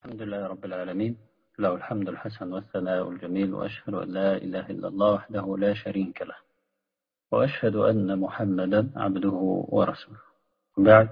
الحمد لله رب العالمين، له الحمد الحسن والثناء الجميل، وأشهد أن لا إله إلا الله وحده لا شريك له، وأشهد أن محمدا عبده ورسوله. بعد،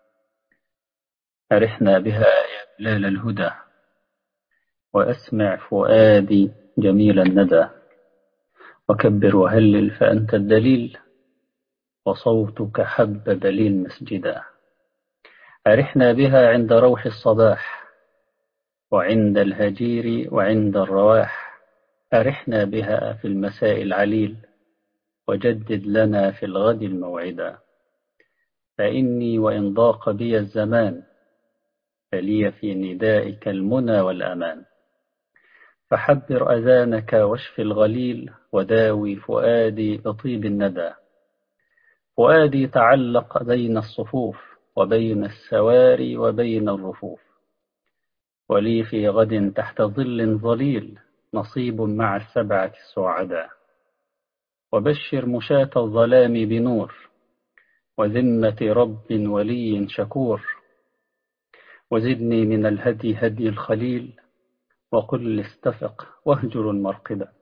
أرحنا بها يا بلال الهدى، وأسمع فؤادي جميل الندى، وكبر وهلل فأنت الدليل، وصوتك حبب لي المسجدا. أرحنا بها عند روح الصباح، وعند الهجير وعند الرواح. أرحنا بها في المساء العليل، وجدد لنا في الغد الموعدا. فإني وإن ضاق بي الزمان، فلي في ندائك المنى والأمان. فحبر أذانك واشف الغليل، وداوي فؤادي بطيب الندى. فؤادي تعلق بين الصفوف، وبين السواري وبين الرفوف. ولي في غد تحت ظل ظليل، نصيب مع السبعة السعدا. وبشر مشاة الظلام بنور، وذمة رب ولي شكور. وزدني من الهدي هدي الخليل، وقل استفق واهجر المرقدة.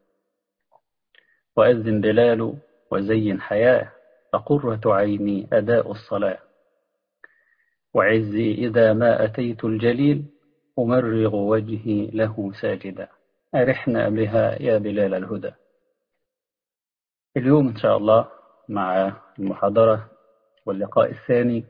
وأذن بلال وزين حياة، فقرة عيني أداء الصلاة. وعزي إذا ما أتيت الجليل، أمرغ وجهي له ساجدا. أرحنا بها يا بلال الهدى. اليوم إن شاء الله مع المحاضرة واللقاء الثاني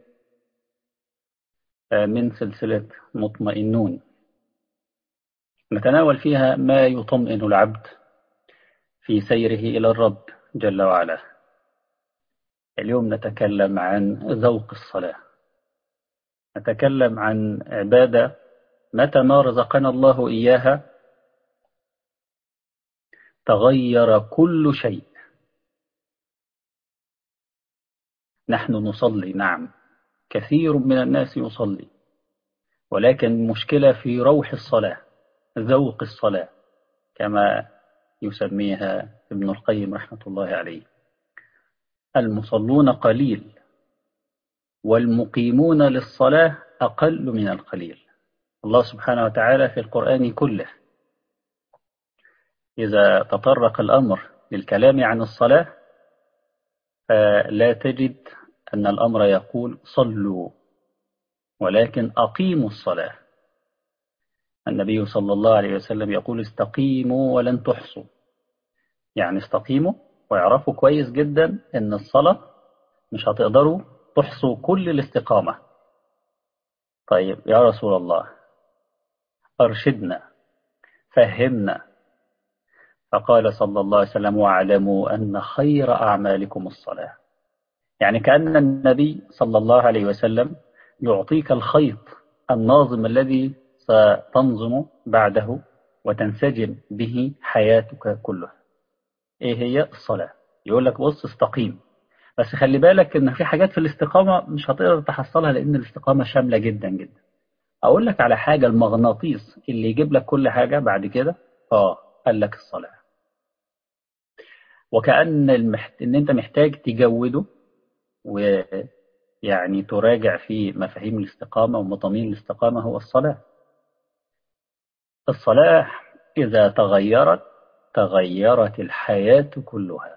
من سلسلة مطمئنون، نتناول فيها ما يطمئن العبد في سيره إلى الرب جل وعلا. اليوم نتكلم عن ذوق الصلاة، نتكلم عن عبادة متى ما رزقنا الله إياها تغير كل شيء. نحن نصلي، نعم، كثير من الناس يصلي، ولكن المشكلة في روح الصلاة، ذوق الصلاة كما يسميها ابن القيم رحمة الله عليه. المصلون قليل، والمقيمون للصلاة أقل من القليل. الله سبحانه وتعالى في القرآن كله إذا تطرق الأمر للكلام عن الصلاة، لا تجد أن الأمر يقول صلوا، ولكن أقيموا الصلاة. النبي صلى الله عليه وسلم يقول استقيموا ولن تحصوا، يعني استقيموا ويعرفوا كويس جدا أن الصلاة مش هتقدروا تحصوا كل الاستقامة. طيب يا رسول الله أرشدنا، فهمنا. فقال صلى الله عليه وسلم واعلموا أن خير أعمالكم الصلاة. يعني كأن النبي صلى الله عليه وسلم يعطيك الخيط الناظم الذي ستنظم بعده وتنسجم به حياتك كلها. إيه هي الصلاة؟ يقول لك بص استقيم، بس خلي بالك إن في حاجات في الاستقامة مش هتقدر تحصلها، لأن الاستقامة شاملة جدا جدا. أقول لك على حاجة، المغناطيس اللي يجيب لك كل حاجة بعد كده قال لك الصلاة. وكأن إن أنت محتاج تجوده، ويعني تراجع في مفاهيم الاستقامة ومضامين الاستقامة. هو الصلاة. الصلاة إذا تغيرت الحياة كلها.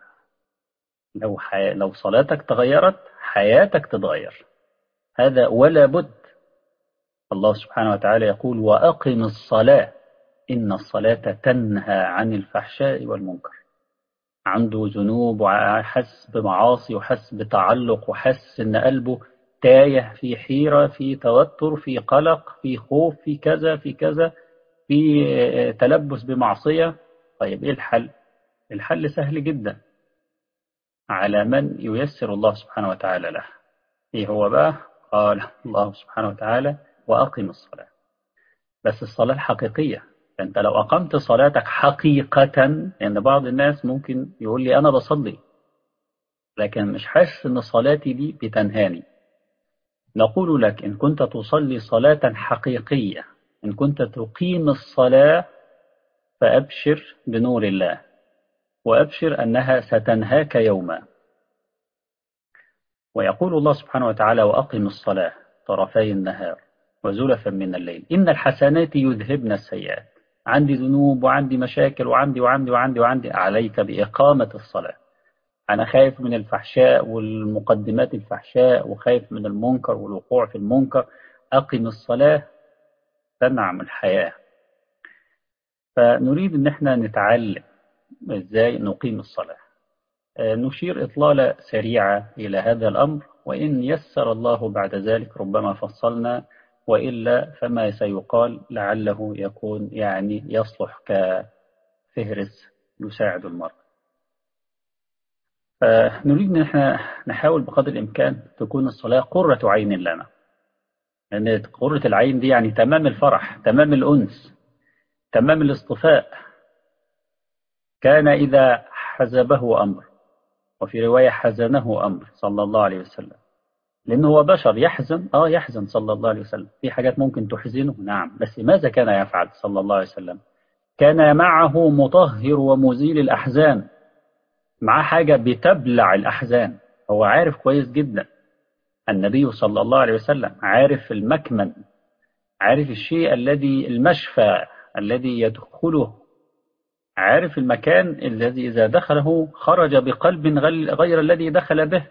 لو صلاتك تغيرت حياتك تتغير، هذا ولا بد. الله سبحانه وتعالى يقول وأقم الصلاة إن الصلاة تنهى عن الفحشاء والمنكر. عنده ذنوب وحس بمعاصي وحس بتعلق وحس إن قلبه تايه، في حيرة، في توتر، في قلق، في خوف، في كذا في كذا، في تلبس بمعصية. طيب إيه الحل؟ الحل سهل جدا على من ييسر الله سبحانه وتعالى له. إيه هو بقى؟ قال الله سبحانه وتعالى وأقم الصلاة، بس الصلاة الحقيقية. فأنت لو أقمت صلاتك حقيقة، لأن بعض الناس ممكن يقول لي أنا بصلي لكن مش حاسس أن صلاتي دي بتنهاني. نقول لك إن كنت تصلي صلاة حقيقية، إن كنت تقيم الصلاة، فأبشر بنور الله، وأبشر أنها ستنهاك يوما. ويقول الله سبحانه وتعالى وأقم الصلاة طرفي النهار وزلفا من الليل إن الحسنات يذهبن السيئات. عندي ذنوب وعندي مشاكل وعندي وعندي وعندي وعندي، عليك بإقامة الصلاة. أنا خايف من الفحشاء والمقدمات الفحشاء، وخايف من المنكر والوقوع في المنكر، أقم الصلاة تنعم الحياة. فنريد أن احنا نتعلم إزاي نقيم الصلاة. نشير إطلالة سريعة إلى هذا الأمر، وإن يسر الله بعد ذلك ربما فصلنا، وإلا فما سيقال لعله يكون يعني يصلح كفهرس يساعد المرء. فنريد أن احنا نحاول بقدر الإمكان تكون الصلاة قرة عين لنا، لأن قرة العين دي يعني تمام الفرح، تمام الأنس، تمام الاصطفاء. كان إذا حزبه أمر، وفي رواية حزنه أمر صلى الله عليه وسلم، لأنه هو بشر يحزن، يحزن صلى الله عليه وسلم، في حاجات ممكن تحزنه نعم، بس ماذا كان يفعل صلى الله عليه وسلم؟ كان معه مطهر ومزيل الأحزان، معاه حاجة بتبلع الأحزان. هو عارف كويس جدا، النبي صلى الله عليه وسلم عارف المكمن، عارف الشيء الذي المشفى الذي يدخله، عارف المكان الذي إذا دخله خرج بقلب غير الذي دخل به.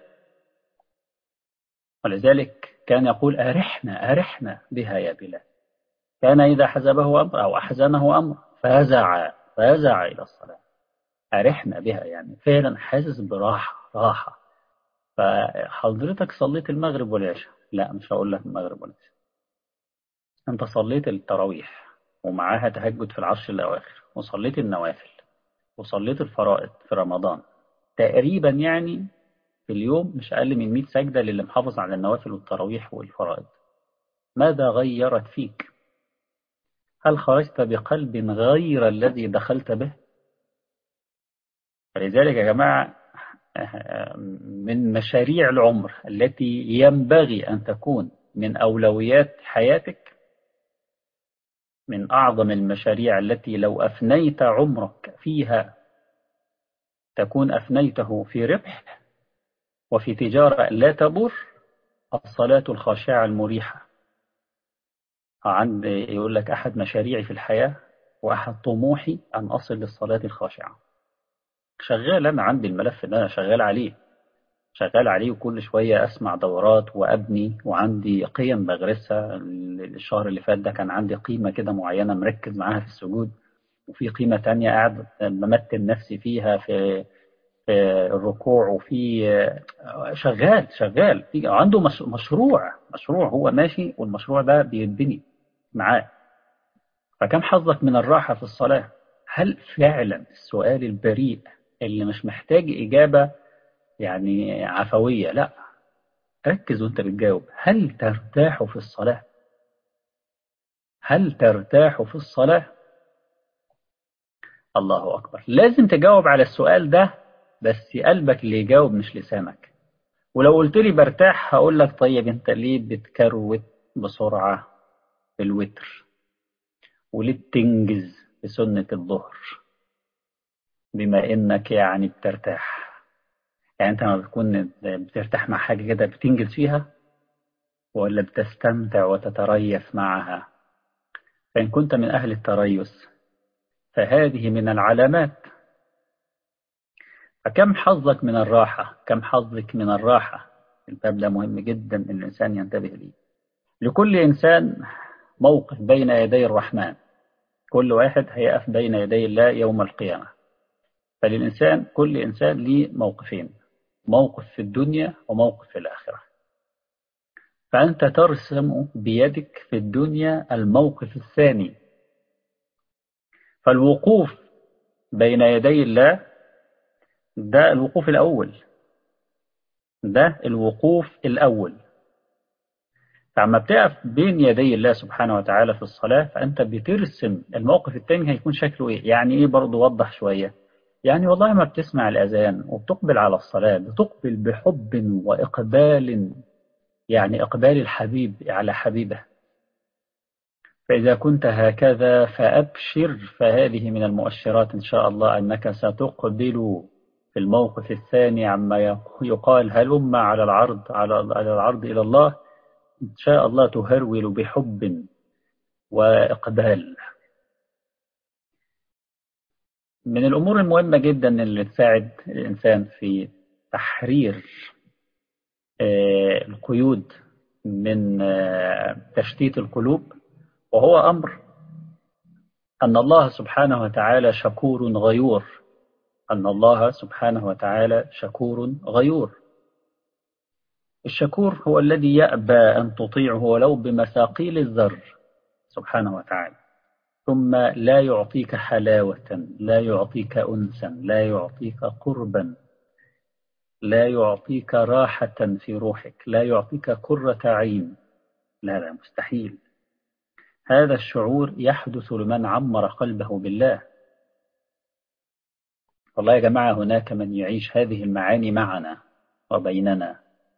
ولذلك كان يقول أرحنا أرحنا بها يا بلال. كان إذا حزبه أمر أو أحزنه أمر فزع إلى الصلاة. أرحنا بها يعني فعلا حاسس براحة راحة. فحضرتك صليت المغرب والعشاء، لا مش هقول لك المغرب والعشاء، أنت صليت التراويح ومعاها تهجد في العشر الأواخر، وصليت النوافل، وصليت الفرائض في رمضان تقريبا، يعني في اليوم مش أقل من 100 سجدة للي محافظ على النوافل والتراويح والفرائض. ماذا غيرت فيك؟ هل خرجت بقلب غير الذي دخلت به؟ فلذلك يا جماعة من مشاريع العمر التي ينبغي أن تكون من أولويات حياتك، من أعظم المشاريع التي لو أفنيت عمرك فيها تكون أفنيته في ربح وفي تجارة لا تبور، الصلاة الخاشعة المريحة. يقول لك أحد مشاريعي في الحياة وأحد طموحي أن أصل للصلاة الخاشعة. شغال، أنا عندي الملف ده، أنا شغال عليه وكل شوية أسمع دورات وأبني، وعندي قيم بغرسها. الشهر اللي فات ده كان عندي قيمة كده معينة مركز معاها في السجود، وفي قيمة تانية قاعد بمتن نفسي فيها في الركوع، وفي شغال في عنده مشروع هو ماشي، والمشروع ده بيتبني معاه. فكم حظك من الراحة في الصلاة؟ هل فعلا السؤال البريء اللي مش محتاج إجابة يعني عفوية، لا، ركز وانت بتجاوب، هل ترتاح في الصلاة؟ هل ترتاح في الصلاة؟ الله أكبر. لازم تجاوب على السؤال ده، بس قلبك اللي يجاوب مش لسانك. ولو قلت لي برتاح هقول لك طيب انت ليه بتكروت بسرعة في الوتر، وليه بتنجز في سنة الظهر بما انك يعني بترتاح؟ يعني انت ما بتكون بترتاح مع حاجة كده بتنجز فيها، ولا بتستمتع وتتريث معها؟ فإن كنت من أهل التريث فهذه من العلامات. فكم حظك من الراحة؟ كم حظك من الراحة؟ الباب ده مهم جدا إن الإنسان ينتبه ليه. لكل إنسان موقف بين يدي الرحمن، كل واحد هيقف بين يدي الله يوم القيامة. فللإنسان كل إنسان ليه موقفين، موقف في الدنيا وموقف في الآخرة. فأنت ترسم بيدك في الدنيا الموقف الثاني. فالوقوف بين يدي الله ده الوقوف الأول، ده الوقوف الأول. فعما بتقف بين يدي الله سبحانه وتعالى في الصلاة، فأنت بترسم الموقف الثاني هيكون شكله إيه. يعني إيه برضو؟ وضح شوية. يعني والله ما بتسمع الأذان وبتقبل على الصلاة، بتقبل بحب وإقبال، يعني إقبال الحبيب على حبيبه. فإذا كنت هكذا فأبشر، فهذه من المؤشرات إن شاء الله أنك ستقبل في الموقف الثاني عما يقال هلم على العرض إلى الله، إن شاء الله تهرول بحب وإقبال. من الأمور المهمة جدا اللي تساعد الإنسان في تحرير القيود من تشتيت القلوب، وهو أمر أن الله سبحانه وتعالى شكور غيور. أن الله سبحانه وتعالى شكور غيور. الشكور هو الذي يأبى أن تطيعه ولو بمثاقيل الذر سبحانه وتعالى، ثم لا يعطيك حلاوة، لا يعطيك أنسا، لا يعطيك قربا، لا يعطيك راحة في روحك، لا يعطيك قرة عين. لا لا، مستحيل. هذا الشعور يحدث لمن عمر قلبه بالله. والله يا جماعة هناك من يعيش هذه المعاني معنا وبيننا.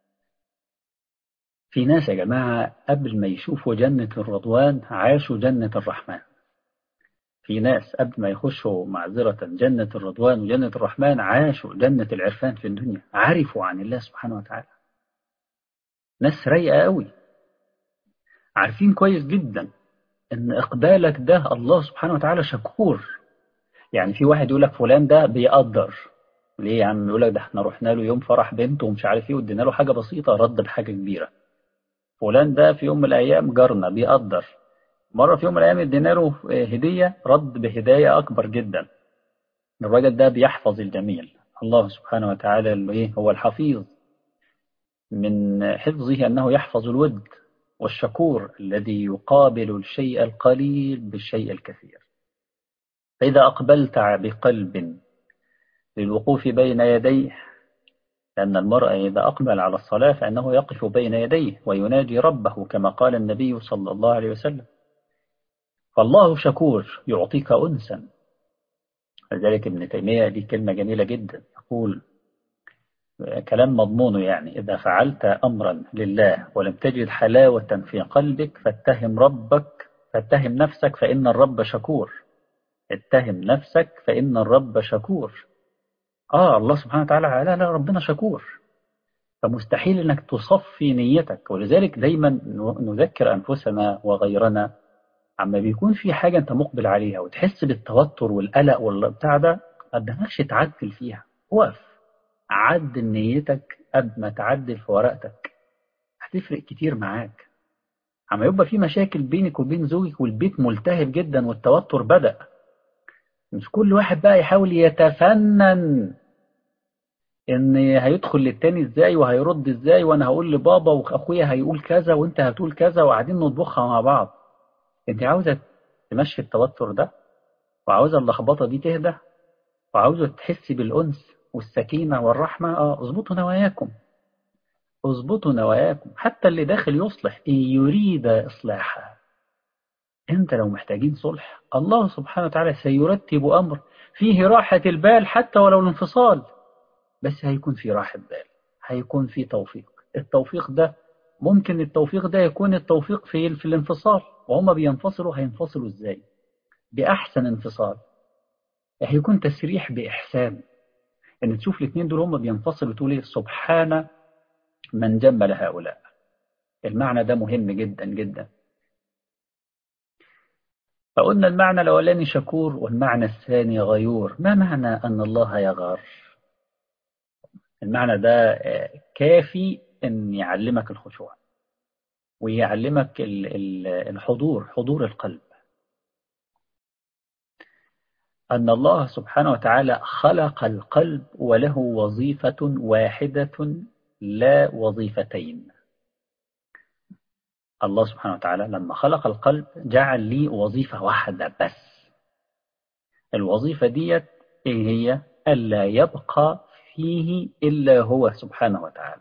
في ناس يا جماعة قبل ما يشوفوا جنة الرضوان عاشوا جنة الرحمن. في ناس قبل ما يخشوا معذرة جنة الرضوان وجنة الرحمن عاشوا جنة العرفان في الدنيا، عرفوا عن الله سبحانه وتعالى. ناس رايقة قوي، عارفين كويس جدا ان اقبالك ده الله سبحانه وتعالى شكور. يعني في واحد يقول لك فلان ده بيقدر. ليه يا عم؟ يقول لك ده احنا رحنا له يوم فرح بنته ومش عارف ايه وادينا له حاجة بسيطة رد بحاجة كبيرة. فلان ده في يوم من الايام جارنا بيقدر. مرة في يوم من الايام ادينا له هدية رد بهداية اكبر جدا. الراجل ده بيحفظ الجميل. الله سبحانه وتعالى اللي ايه هو الحفيظ، من حفظه أنه يحفظ الود، والشكور الذي يقابل الشيء القليل بالشيء الكثير. فإذا أقبلت بقلب للوقوف بين يديه، لأن المرء إذا أقبل على الصلاة فإنه يقف بين يديه ويناجي ربه كما قال النبي صلى الله عليه وسلم. فالله شكور يعطيك أنسا. لذلك ابن تيمية دي كلمة جميلة جدا، يقول كلام مضمونه يعني: إذا فعلت أمرا لله ولم تجد حلاوة في قلبك فاتهم ربك، فاتهم نفسك فإن الرب شكور. اتهم نفسك فإن الرب شكور. الله سبحانه وتعالى، لا لا، ربنا شكور. فمستحيل أنك تصفي نيتك. ولذلك دايما نذكر أنفسنا وغيرنا عما بيكون في حاجة أنت مقبل عليها وتحس بالتوتر والقلق والبتاع ده، ما تدهكش تعدل فيها. وقف، عدل نيتك قبل ما تعدل في ورقتك. هتفرق كتير معاك. عما يبقى في مشاكل بينك وبين زوجك والبيت ملتهب جدا والتوتر بدأ، مش كل واحد بقى يحاول يتفنن ان هيدخل للتاني ازاي وهيرد ازاي، وانا هقول لبابا واخويا هيقول كذا وانت هتقول كذا وقاعدين نطبخها مع بعض. انت عاوزة تمشي التوتر ده، وعاوزة اللخبطة دي تهدى، وعاوزة تحسي بالأنس والسكينة والرحمة. اظبطوا نواياكم، اظبطوا نواياكم. حتى اللي داخل يصلح إن يريد إصلاحا. انت لو محتاجين صلح الله سبحانه وتعالى سيرتب أمر فيه راحة البال، حتى ولو الانفصال، بس هيكون في راحة بال، هيكون في توفيق. التوفيق ده ممكن التوفيق ده يكون التوفيق في الانفصال، وهما بينفصلوا هينفصلوا ازاي؟ بأحسن انفصال. هيكون تسريح بإحسان، ان تشوف الاثنين دول هما بينفصلوا تقول ايه؟ سبحان من جمل هؤلاء. المعنى ده مهم جدا جدا. فقلنا المعنى الأولاني شكور، والمعنى الثاني غيور. ما معنى أن الله يغار؟ المعنى ده كافي أن يعلمك الخشوع، ويعلمك الحضور، حضور القلب. أن الله سبحانه وتعالى خلق القلب وله وظيفة واحدة لا وظيفتين. الله سبحانه وتعالى لما خلق القلب جعل لي وظيفة واحدة بس. الوظيفة ديت إيه هي؟ ألا يبقى فيه إلا هو سبحانه وتعالى.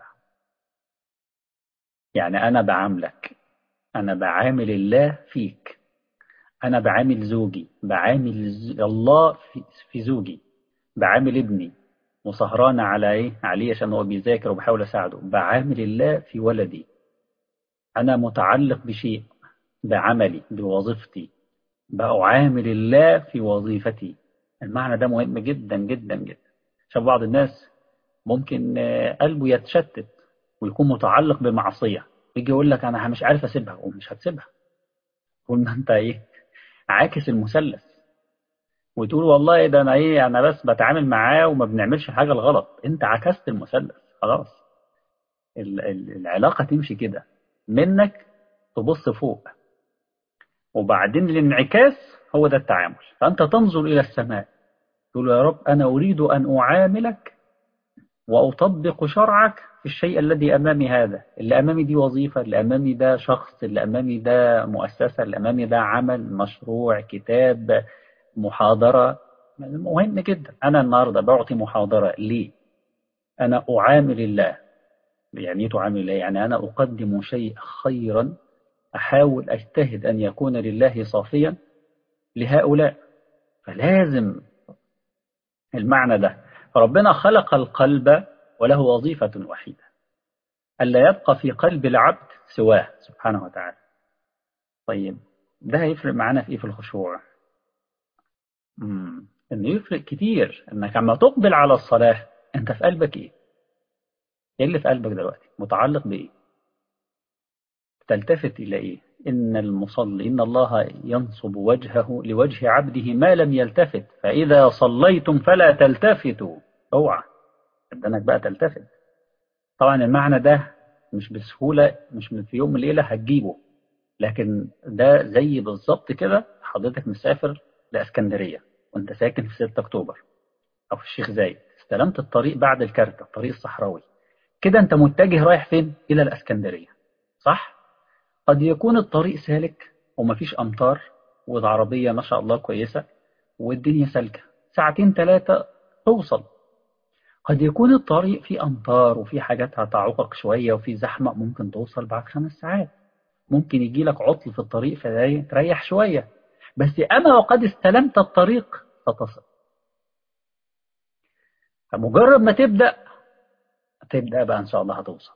يعني أنا بعاملك، أنا بعامل الله فيك، أنا بعامل زوجي، بعامل الله في زوجي، بعامل ابني وسهران على إيه؟ عليه عشان هو بيذاكر وبحاول أساعده، بعامل الله في ولدي. أنا متعلق بشيء، بعملي، بوظيفتي، بعامل الله في وظيفتي. المعنى ده مهم جدا جدا جدا. عشان بعض الناس ممكن قلبه يتشتت ويكون متعلق بمعصية، يجي يقول لك أنا مش عارف أسيبها، ومش هتسيبها. طول ما أنت إيه، عاكس المثلث، وتقول والله ده أنا إيه، أنا بس بتعامل معاه وما بنعملش حاجة الغلط. أنت عكست المثلث خلاص. العلاقة تمشي كده، منك تبص فوق، وبعدين الانعكاس هو ده التعامل. فأنت تنظر إلى السماء تقول يا رب أنا أريد أن أعاملك وأطبق شرعك في الشيء الذي أمامي. هذا اللي أمامي دي وظيفة، اللي أمامي ده شخص، اللي أمامي ده مؤسسة، اللي أمامي ده عمل، مشروع، كتاب، محاضرة. مهم جدا. أنا النهاردة بعطي محاضرة ليه؟ أنا أعامل الله. يعني إيه تعامل الله؟ يعني أنا أقدم شيء خيرا، أحاول أجتهد أن يكون لله صافيا لهؤلاء. فلازم المعنى ده. فربنا خلق القلب وله وظيفة وحيدة، ألا يبقى في قلب العبد سواه سبحانه وتعالى. طيب ده هيفرق معانا في إيه؟ في الخشوع. إنه يفرق كتير إنك عما تقبل على الصلاة أنت في قلبك إيه؟ إيه اللي في قلبك دلوقتي؟ متعلق بإيه؟ تلتفت إلى إيه؟ إن المصلي إن الله ينصب وجهه لوجه عبده ما لم يلتفت، فإذا صليتم فلا تلتفتوا. اوعى بدنك بقى تلتفت. طبعا المعنى ده مش بسهولة، مش من في يوم وليلة هتجيبه، لكن ده زي بالظبط كده حضرتك مسافر لإسكندرية وانت ساكن في 6 أكتوبر أو في الشيخ زايد، استلمت الطريق بعد الكارتة، الطريق الصحراوي كده، انت متجه رايح فين؟ إلى الإسكندرية، صح؟ قد يكون الطريق سالك ومفيش أمطار، والعربية ما شاء الله كويسة والدنيا سالكة، ساعتين 3 توصل. قد يكون الطريق فيه أمطار وفيه حاجات هتعوقك شوية وفيه زحمة، ممكن توصل بعد 5 ساعات. ممكن يجي لك عطل في الطريق فتريح شوية، بس أما وقد استلمت الطريق فتصل. فمجرد ما تبدأ بقى إن شاء الله هتوصل.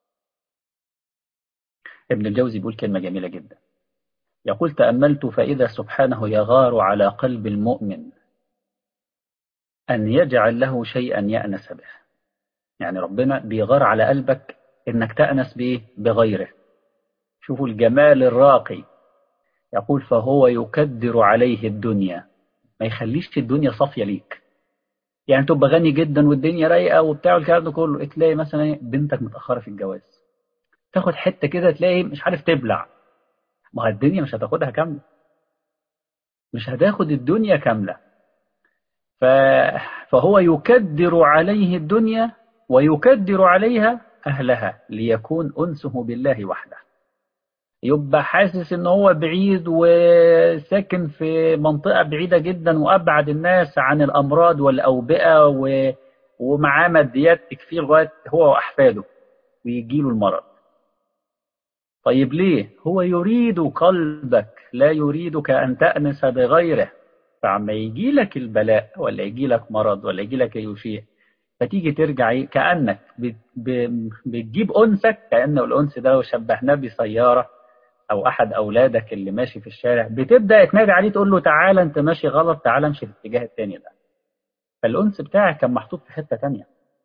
ابن الجوزي بيقول كلمة جميلة جدا، يقول تأملت فإذا سبحانه يغار على قلب المؤمن أن يجعل له شيئا يأنس به. يعني ربنا بيغار على قلبك إنك تأنس بإيه؟ بغيره. شوفوا الجمال الراقي. يقول فهو يكدر عليه الدنيا، ما يخليش الدنيا صافية ليك. يعني تبقى غني جدا والدنيا رايقة وبتاع الكلام ده كله، تلاقي مثلا بنتك متأخرة في الجواز، تاخد حتة كده تلاقي مش عارف تبلع. ما هي الدنيا مش هتاخدها كاملة، مش هتاخد الدنيا كاملة. ف... فهو يكدر عليه الدنيا ويكدر عليها أهلها ليكون أنسه بالله وحده. يبقى حاسس ان هو بعيد وساكن في منطقة بعيدة جدا وأبعد الناس عن الأمراض والأوبئة ومعاه ماديات تكفيه لغاية هو وأحفاده ويجيله المرض. طيب ليه؟ هو يريد قلبك، لا يريدك أن تأنس بغيره. فعما يجي لك البلاء ولا يجي لك مرض ولا يجي لك أي شيء، فتيجي ترجع كأنك بتجيب أنسك. كأن الأنس ده لو شبهناه بسيارة أو أحد أولادك اللي ماشي في الشارع، بتبدأ تنادي عليه تقول له تعالى أنت ماشي غلط، تعالى امشي في الاتجاه التاني ده. فالأنس بتاعك كان محطوط في حتة تانية،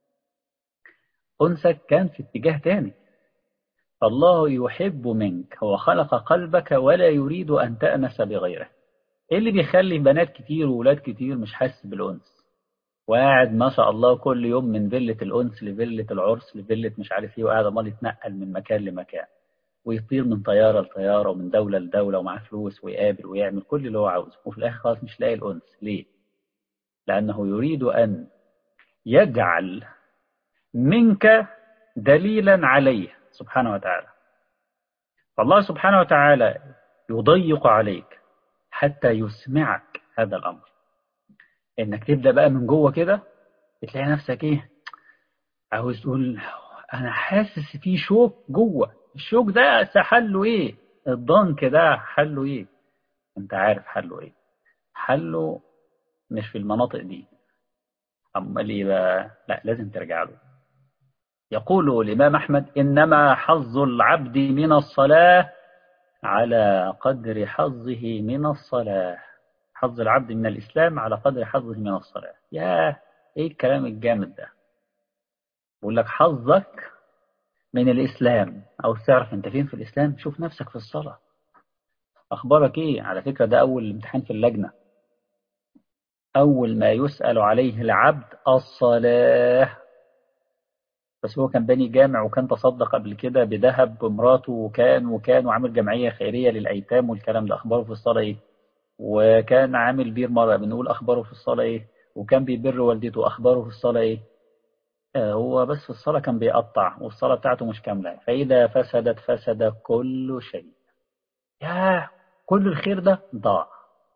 أنسك كان في اتجاه تاني. الله يحب منك، هو خلق قلبك ولا يريد أن تأنس بغيره. إيه اللي بيخلي بنات كتير وولاد كتير مش حاسس بالأنس، وقاعد ما شاء الله كل يوم من فيلة الأنس لفيلة العرس لفيلة مش عارف إيه، وقاعد عمال يتنقل من مكان لمكان ويطير من طيارة لطيارة ومن دولة لدولة ومعاه فلوس ويقابل ويعمل كل اللي هو عاوزه، وفي الآخر خلاص مش لاقي الأنس. ليه؟ لأنه يريد أن يجعل منك دليلا عليه سبحانه وتعالى. فالله سبحانه وتعالى يضيق عليك حتى يسمعك هذا الأمر، إنك تبدأ بقى من جوه كده تلاقي نفسك إيه، عاوز تقول أنا حاسس في شوك جوه. الشوك ده حله إيه؟ الضنك ده حله إيه؟ أنت عارف حله إيه؟ حله مش في المناطق دي. أمال إيه بقى؟ لا لازم ترجع له. يقول الإمام أحمد إنما حظ العبد من الصلاة على قدر حظه من الصلاة. حظ العبد من الإسلام على قدر حظه من الصلاة. ياه إيه الكلام الجامد ده. بقول لك حظك من الإسلام، أو تعرف أنت فين في الإسلام، شوف نفسك في الصلاة. أخبارك إيه؟ على فكرة ده أول امتحان في اللجنة، أول ما يسأل عليه العبد الصلاة. بس هو كان باني جامع، وكان تصدق قبل كده بذهب بمراته، وكان وعامل جمعية خيرية للأيتام والكلام ده، أخباره في الصلاة إيه؟ وكان عامل بير مرة، بنقول أخباره في الصلاة إيه؟ وكان بيبر والدته، أخباره في الصلاة إيه؟ هو بس في الصلاة كان بيقطع، والصلاة بتاعته مش كاملة. فإذا فسدت فسد كل شيء. ياه، كل الخير ده ضاع.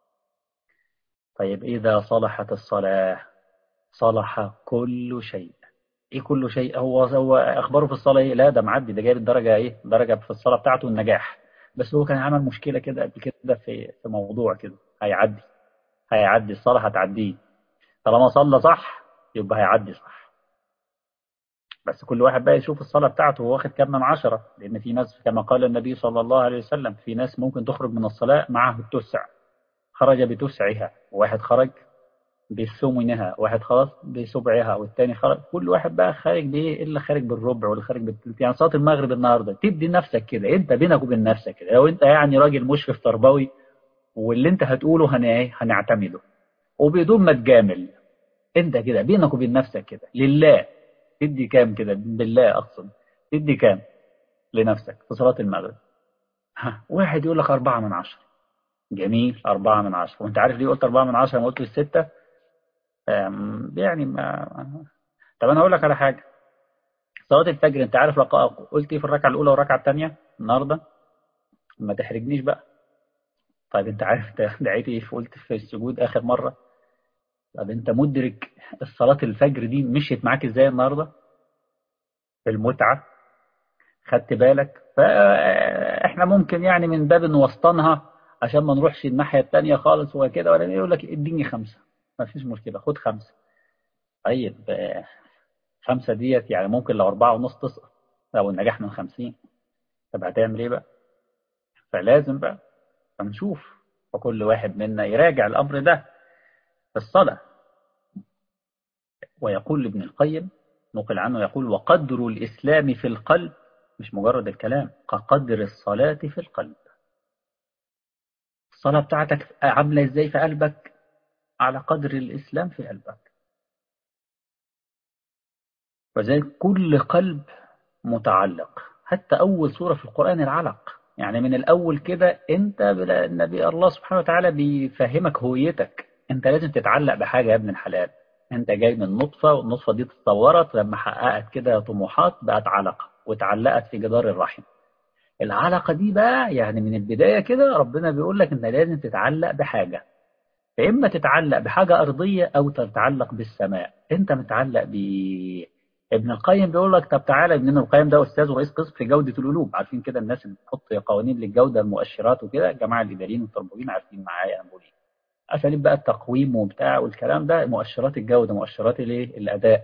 طيب إذا صلحت الصلاة صلح كل شيء. إيه كل شيء؟ هو أخباره في الصلاة إيه؟ لا ده معدي، ده جايب الدرجة إيه؟ درجة في الصلاة بتاعته النجاح. بس هو كان عمل مشكلة كده قبل كده في موضوع كده. هيعدي، هيعدي الصلاة هتعديه. طالما صلى صح يبقى هيعدي صح. بس كل واحد بقى يشوف الصلاة بتاعته هو واخد كام من 10، لأن في ناس كما قال النبي صلى الله عليه وسلم، في ناس ممكن تخرج من الصلاة معه التسع، خرج بتسعها، وواحد خرج بثمنها، واحد خلاص بسبعها، والتاني خرج. كل واحد بقى خارج بايه، اللي خارج بالربع واللي خارج بالثلث. يعني صلاه المغرب النهارده تدي نفسك كده، انت بينك وبين نفسك كده، لو انت يعني راجل مشرف تربوي، واللي انت هتقوله هنعتمده، وبدون ما تجامل، انت كده بينك وبين نفسك كده لله، تدي كام كده بالله اقصد، تدي كام لنفسك في صلاه المغرب؟ واحد يقول لك 4 من 10. جميل، 4 من 10. وانت عارف ليه قلت 4 من 10 ما قلتش 6؟ يعني طب انا هقول لك على حاجه. صلاه الفجر انت عارف قلت ايه في الركعه الاولى والركعه الثانيه النهارده؟ ما تحرجنيش بقى. طيب انت عارف انت دعيت ايه قلت في السجود اخر مره؟ طب انت مدرك الصلاه الفجر دي مشيت معاك ازاي النهارده في المتعه؟ خدت بالك؟ فاحنا ممكن يعني من باب نوسطنها عشان ما نروحش الناحيه الثانيه خالص وكده، ولا يقول لك اديني 5. ما فيش مشكله، خد 5. طيب 5 ديت يعني ممكن لو 4 ونص تسقط، لو النجاح من 50. طب هتعمل ايه بقى؟ فلازم بقى فنشوف، وكل واحد منا يراجع الأمر ده في الصلاة. ويقول ابن القيم، نقل عنه يقول: وقدر الإسلام في القلب، مش مجرد الكلام، كقدر الصلاة في القلب. الصلاة بتاعتك عاملة ازاي في قلبك؟ على قدر الإسلام في قلبك. وذلك كل قلب متعلق، حتى أول سورة في القرآن العلق. يعني من الأول كده أنت النبي الله سبحانه وتعالى بيفهمك هويتك، أنت لازم تتعلق بحاجة يا ابن الحلال. أنت جاي من نطفة، والنطفة دي تطورت لما حققت كده طموحات بقت علقة، وتعلقت في جدار الرحم. العلقة دي بقى يعني من البداية كده ربنا بيقول لك أنت لازم تتعلق بحاجة، فإما تتعلق بحاجة أرضية أو تتعلق بالسماء. أنت متعلق ابن القيم بيقول لك، طب تعالى، ابن القيم ده أستاذ ورئيس قسم في جودة القلوب. عارفين كده الناس اللي بتحط قوانين للجودة، المؤشرات وكده، الجماعة الإداريين والتربويين عارفين معايا أنا بقول إيه. أساليب بقى التقويم وبتاع والكلام ده، مؤشرات الجودة، مؤشرات الإيه، الأداء.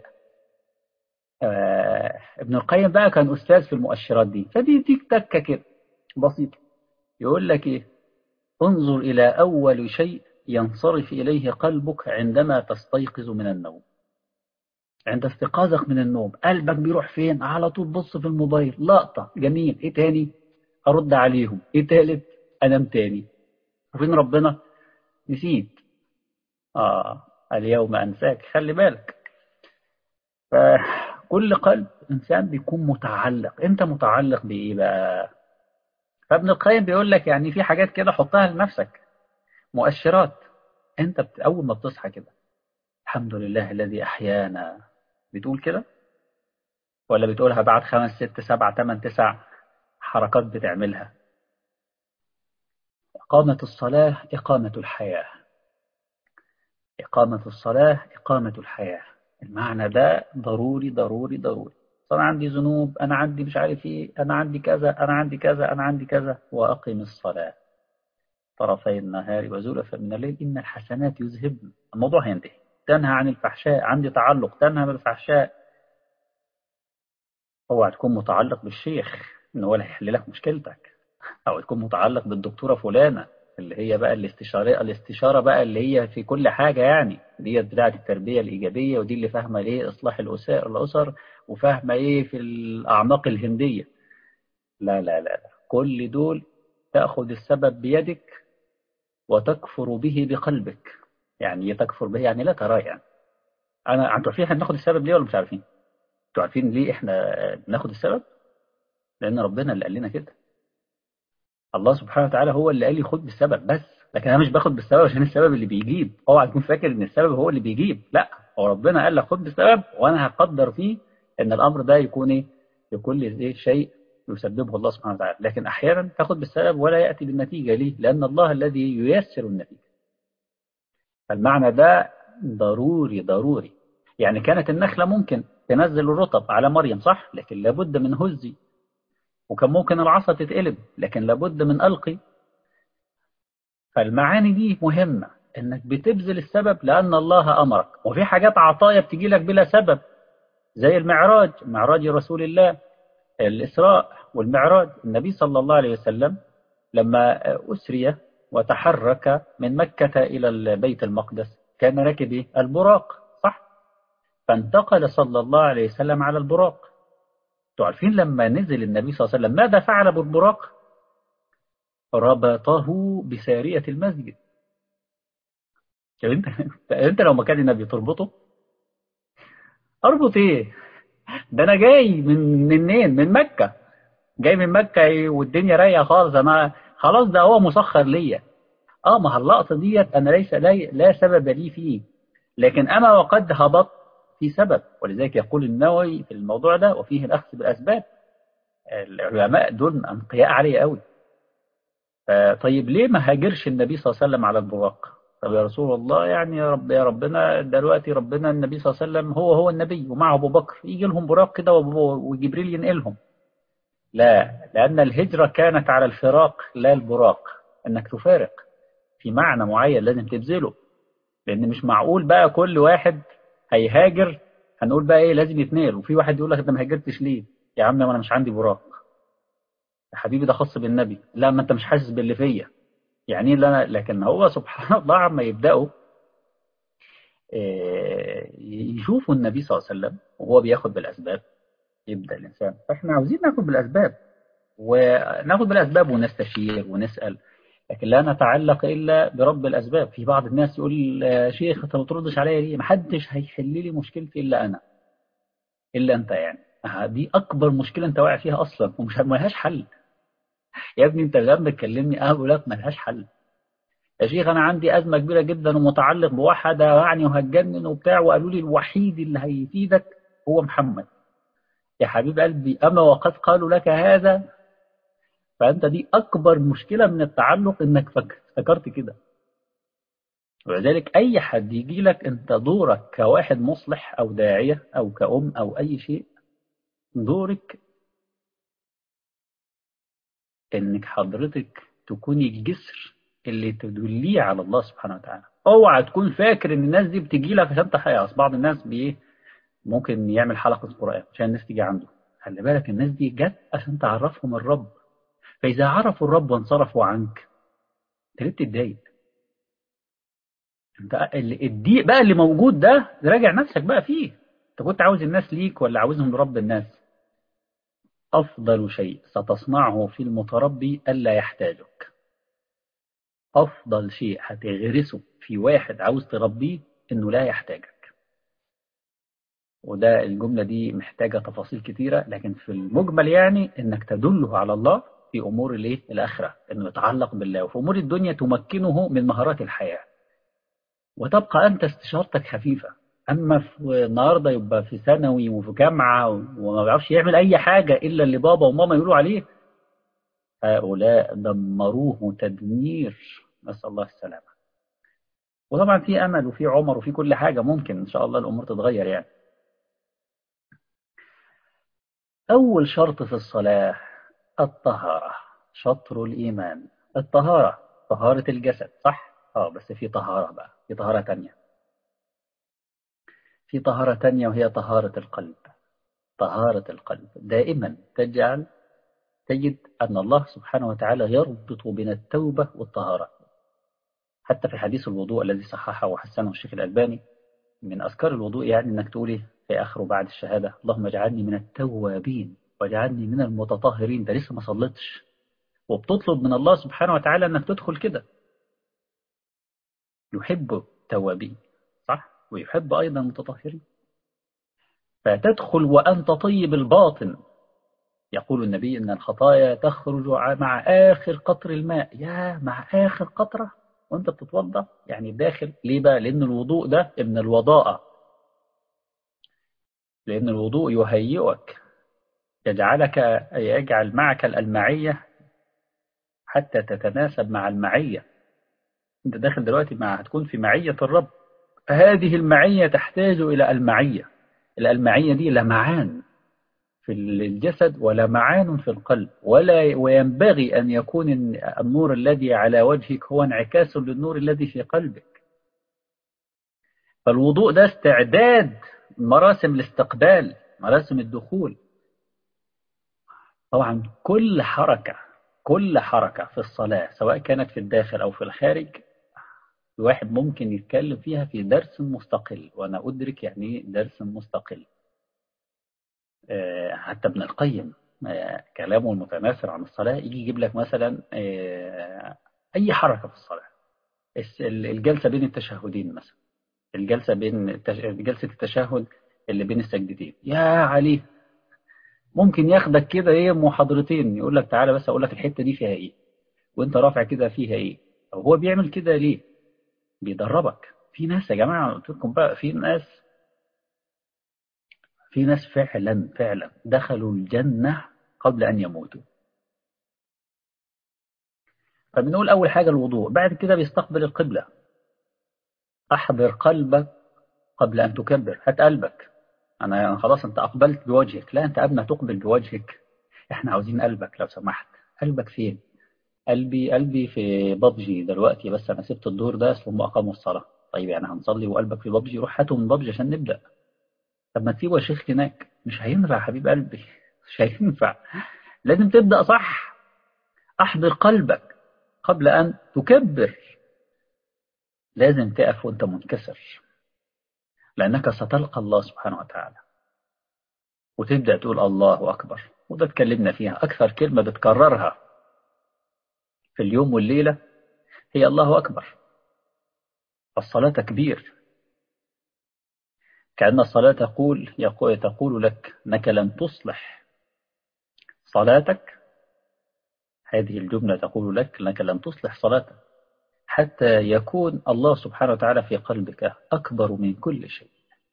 ابن القيم بقى كان أستاذ في المؤشرات دي، فدي يديك تكة كده بسيطة. يقول لك إيه؟ انظر إلى أول شيء ينصرف إليه قلبك عندما تستيقظ من النوم. عند استيقاظك من النوم قلبك بيروح فين؟ على طول بص في الموبايل، لقطة، جميل، إيه تاني؟ أرد عليهم، إيه تالت؟ أنام تاني. وفين ربنا؟ نسيت. اليوم أنساك، خلي بالك. فكل قلب إنسان بيكون متعلق. أنت متعلق بإيه بقى؟ فابن القيم بيقول لك يعني في حاجات كده حطها لنفسك، مؤشرات. أنت أول ما بتصحى كده، الحمد لله الذي أحيانا، بتقول كده؟ ولا بتقولها بعد 5 6 7 8 9 حركات بتعملها؟ إقامة الصلاة إقامة الحياة. إقامة الصلاة إقامة الحياة. المعنى ده ضروري ضروري ضروري. أنا عندي ذنوب، أنا عندي مش عارف إيه، أنا عندي كذا، أنا عندي كذا، أنا عندي كذا. وأقم الصلاة طرفي النهار وزلفا من الليل إن الحسنات يذهبن. الموضوع هينتهي. تنهى عن الفحشاء، عندي تعلق، تنهى بالفحشاء. اوعى تكون متعلق بالشيخ ان هو اللي هيحل لك مشكلتك، او تكون متعلق بالدكتوره فلانه اللي هي بقى الاستشاره بقى اللي هي في كل حاجه يعني. دي بتاعة التربية الإيجابية، ودي اللي فاهمة ليه إصلاح الأسر وفاهمة إيه في الأعماق الهندية. لا لا لا لا، كل دول تأخذ السبب بيدك وتكفر به بقلبك. يعني إيه تكفر به؟ يعني لا تراه يعني. أنتوا عارفين إحنا بناخد السبب ليه ولا مش عارفين؟ أنتوا عارفين ليه إحنا بناخد السبب؟ لأن ربنا اللي قال لنا كده. الله سبحانه وتعالى هو اللي قال لي خد بالسبب بس. لكن انا مش باخد بالسبب عشان السبب اللي بيجيب. اوعى تكون فاكر ان السبب هو اللي بيجيب، لا، هو ربنا قال لك خد بالسبب وانا هقدر فيه ان الامر ده يكون ايه، يكون لي ايه شيء يسببه الله سبحانه وتعالى. لكن احيانا تاخد بالسبب ولا ياتي بالنتيجه. ليه؟ لان الله الذي ييسر النتيجه. فالمعنى ده ضروري ضروري. يعني كانت النخله ممكن تنزل الرطب على مريم صح، لكن لابد من هزي. وكان ممكن العصا تتقلب، لكن لابد من القي. فالمعاني دي مهمة، انك بتبذل السبب لان الله امرك. وفي حاجات عطايا بتجي لك بلا سبب، زي المعراج، معراج رسول الله، الاسراء والمعراج. النبي صلى الله عليه وسلم لما اسري وتحرك من مكة الى البيت المقدس كان راكب إيه؟ البراق صح. فانتقل صلى الله عليه وسلم على البراق. تعرفين لما نزل النبي صلى الله عليه وسلم ماذا فعل بالبراق؟ ربطه بسارية المسجد. طب انت لو مكان النبي تربطه؟ اربط ايه؟ ده انا جاي منين؟ من مكة. جاي من مكة والدنيا رايقة خالص، انا خلاص ده هو مسخر ليا. اه، ما اللقطة ديت انا ليس لا سبب لي فيه. لكن انا وقد هبط في سبب. ولذلك يقول النووي في الموضوع ده وفيه الاخذ بالاسباب. العلماء دول انقياء عالية قوي. طيب ليه ما هاجرش النبي صلى الله عليه وسلم على البراق؟ طب يا رسول الله، يعني يا رب يا ربنا دلوقتي ربنا النبي صلى الله عليه وسلم هو النبي ومعه أبو بكر، يجي لهم براق كده وجبريل ينقلهم. لا، لأن الهجرة كانت على الفراق لا البراق. إنك تفارق في معنى معين لازم تبذله. لأن مش معقول بقى كل واحد هيهاجر هنقول بقى إيه لازم يتنقل، وفي واحد يقول لك أنت ما هاجرتش ليه؟ يا عم ما أنا مش عندي براق. يا حبيبي ده خاص بالنبي. لا، ما أنت مش حاسس باللي فيا. يعني اللي أنا، لكن هو سبحان الله عما يبدأوا يشوفوا النبي صلى الله عليه وسلم وهو بياخد بالأسباب، يبدأ الإنسان. فإحنا عاوزين ناخد بالأسباب، وناخد بالأسباب ونستشير ونسأل، لكن لا نتعلق إلا برب الأسباب. في بعض الناس يقول شيخ أنت ما تردش عليا ليه؟ محدش هيحل لي مشكلتي إلا أنا، إلا أنت. يعني دي أكبر مشكلة أنت واقع فيها أصلا، ومش ملهاش حل. يا ابني أنت لما تكلمني أقول لك ملهاش حل. يا شيخ أنا عندي أزمة كبيرة جدا ومتعلق بواحدة يعني وهتجنن وبتاع، وقالوا لي الوحيد اللي هيفيدك هو محمد. يا حبيب قلبي أما وقد قالوا لك هذا، فأنت دي أكبر مشكلة من التعلق إنك فكرت كده. ولذلك أي حد يجي لك أنت دورك كواحد مصلح أو داعية أو كأم أو أي شيء، دورك إنك حضرتك تكوني الجسر اللي تدليه على الله سبحانه وتعالى. اوعى تكون فاكر ان الناس دي بتجي لك عشان تحيص. بعض الناس ممكن يعمل حلقة قرآن عشان الناس تيجي عنده. خلي بالك الناس دي جت عشان تعرفهم الرب. فإذا عرفوا الرب وانصرفوا عنك انت ليه بتتضايق؟ انت الضيق بقى اللي موجود ده راجع نفسك بقى فيه. انت كنت عاوز الناس ليك ولا عاوزهم لرب الناس؟ أفضل شيء ستصنعه في المتربي ألا يحتاجك. أفضل شيء هتغرسه في واحد عاوز تربيه إنه لا يحتاجك. وده الجملة دي محتاجة تفاصيل كتيرة، لكن في المجمل يعني إنك تدله على الله في أمور الآخرة، إنه يتعلق بالله، وفي أمور الدنيا تمكنه من مهارات الحياة، وتبقى أنت استشارتك خفيفة. أما في النهاردة يبقى في ثانوي وفي جامعة وما بيعرفش يعمل أي حاجة إلا اللي بابا وماما يقولوا عليه، هؤلاء دمروه تدمير، نسأل الله السلامة. وطبعا في أمل وفي عمر وفي كل حاجة، ممكن إن شاء الله الأمور تتغير يعني. أول شرط في الصلاة الطهارة، شطر الإيمان. الطهارة طهارة الجسد صح؟ بس في طهارة بقى، في طهارة تانية. في طهارة تانية وهي طهارة القلب. طهارة القلب دائما تجد أن الله سبحانه وتعالى يربط بين التوبة والطهارة. حتى في حديث الوضوء الذي صححه وحسنه الشيخ الألباني، من أذكار الوضوء يعني إنك تقول إيه في آخره بعد الشهادة: اللهم اجعلني من التوابين واجعلني من المتطهرين. ده لسه ما صليتش، وبتطلب من الله سبحانه وتعالى إنك تدخل كده. يحب التوابين صح، ويحب أيضا المتطهرين. فتدخل وأنت طيب الباطن. يقول النبي إن الخطايا تخرج مع آخر قطر الماء. يا مع آخر قطرة وأنت بتتوضأ، يعني داخل ليه بقى؟ لأن الوضوء ده ابن الوضاءة. لأن الوضوء يهيئك، يجعل معك الألمعية حتى تتناسب مع المعية. أنت داخل دلوقتي هتكون في معية الرب، فهذه المعية تحتاج إلى ألمعية. الألمعية دي لمعان في الجسد ولمعان في القلب، وينبغي أن يكون النور الذي على وجهك هو انعكاس للنور الذي في قلبك. فالوضوء ده استعداد مراسم الاستقبال، مراسم الدخول. طبعا كل حركة في الصلاة سواء كانت في الداخل أو في الخارج، الواحد ممكن يتكلم فيها في درس مستقل، وأنا أدرك يعني إيه درس مستقل. حتى ابن القيم كلامه المتناثر عن الصلاة يجي يجيب لك مثلا أي حركة في الصلاة، الجلسة بين التشهدين مثلا، جلسة التشهد اللي بين السجدتين، يا علي ممكن ياخدك كده ايه محاضرتين، يقول لك تعالى بس اقول لك الحتة دي فيها ايه، وانت رافع كده فيها ايه. طب هو بيعمل كده ليه؟ بيدربك. في ناس يا جماعة قلت لكم بقى، في ناس فعلا فعلا دخلوا الجنة قبل أن يموتوا. فبنقول أول حاجة الوضوء، بعد كده بيستقبل القبلة. أحضر قلبك قبل أن تكبر. هات قلبك. أنا خلاص أنت أقبلت بوجهك، لا أنت قبل ما تقبل بوجهك إحنا عاوزين قلبك لو سمحت. قلبك فين؟ قلبي في بابجي دلوقتي، بس أنا سبت الدور ده أصل هم أقاموا الصلاة. طيب يعني هنصلي وقلبك في بابجي؟ روح هاته من بابجي عشان نبدأ. طب ما تسيبه يا شيخ هناك. مش هينفع حبيب قلبي مش هينفع. لازم تبدأ صح. أحضر قلبك قبل أن تكبر. لازم تقف وأنت منكسر، لأنك ستلقى الله سبحانه وتعالى، وتبدأ تقول الله أكبر. وده اتكلمنا فيها، أكثر كلمة بتكررها في اليوم والليلة هي الله أكبر. الصلاة تكبير. كأن الصلاة تقول لك أنك لن تصلح صلاتك. هذه الجملة تقول لك أنك لن تصلح صلاتك حتى يكون الله سبحانه وتعالى في قلبك أكبر من كل شيء.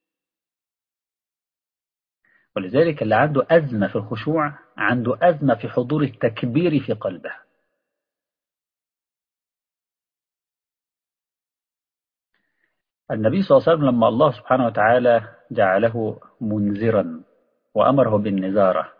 ولذلك اللي عنده أزمة في الخشوع عنده أزمة في حضور التكبير في قلبه. النبي صلى الله عليه وسلم لما الله سبحانه وتعالى جعله منذرا وأمره بالنذارة،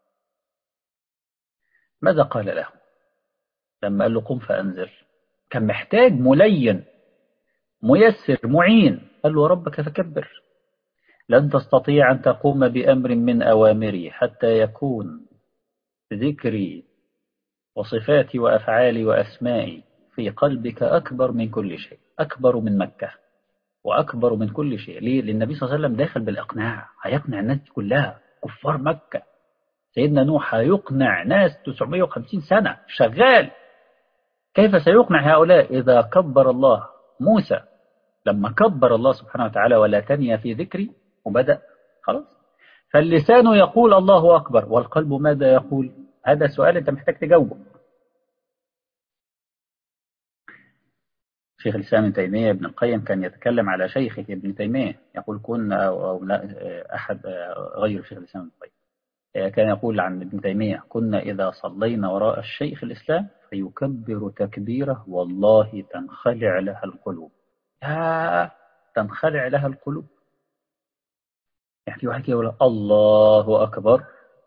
ماذا قال له لما قال له قم فأنذر؟ كان محتاج ملين ميسر معين. قال له ربك فكبر. لن تستطيع أن تقوم بأمر من أوامري حتى يكون ذكري وصفاتي وأفعالي وأسمائي في قلبك أكبر من كل شيء، أكبر من مكة وأكبر من كل شيء. ليه؟ لأن النبي صلى الله عليه وسلم داخل بالإقناع، هيقنع الناس دي كلها كفار مكة. سيدنا نوح هيقنع ناس 950 سنة شغال. كيف سيقنع هؤلاء إذا كبر الله موسى؟ لما كبر الله سبحانه وتعالى ولا تنيا في ذكري وبدأ خلاص. فاللسان يقول الله أكبر، والقلب ماذا يقول؟ هذا سؤال أنت محتاج تجاوبه. شيخ الإسلام ابن تيمية ابن القيم كان يتكلم على شيخه ابن تيمية، يقول كنا أو لا أحد غير شيخ الإسلام ابن القيم كان يقول عن ابن تيمية: كنا إذا صلينا وراء الشيخ الإسلام فيكبر تكبيره والله تنخلع لها القلوب. تنخلع لها القلوب. يعني في واحد يقول الله أكبر،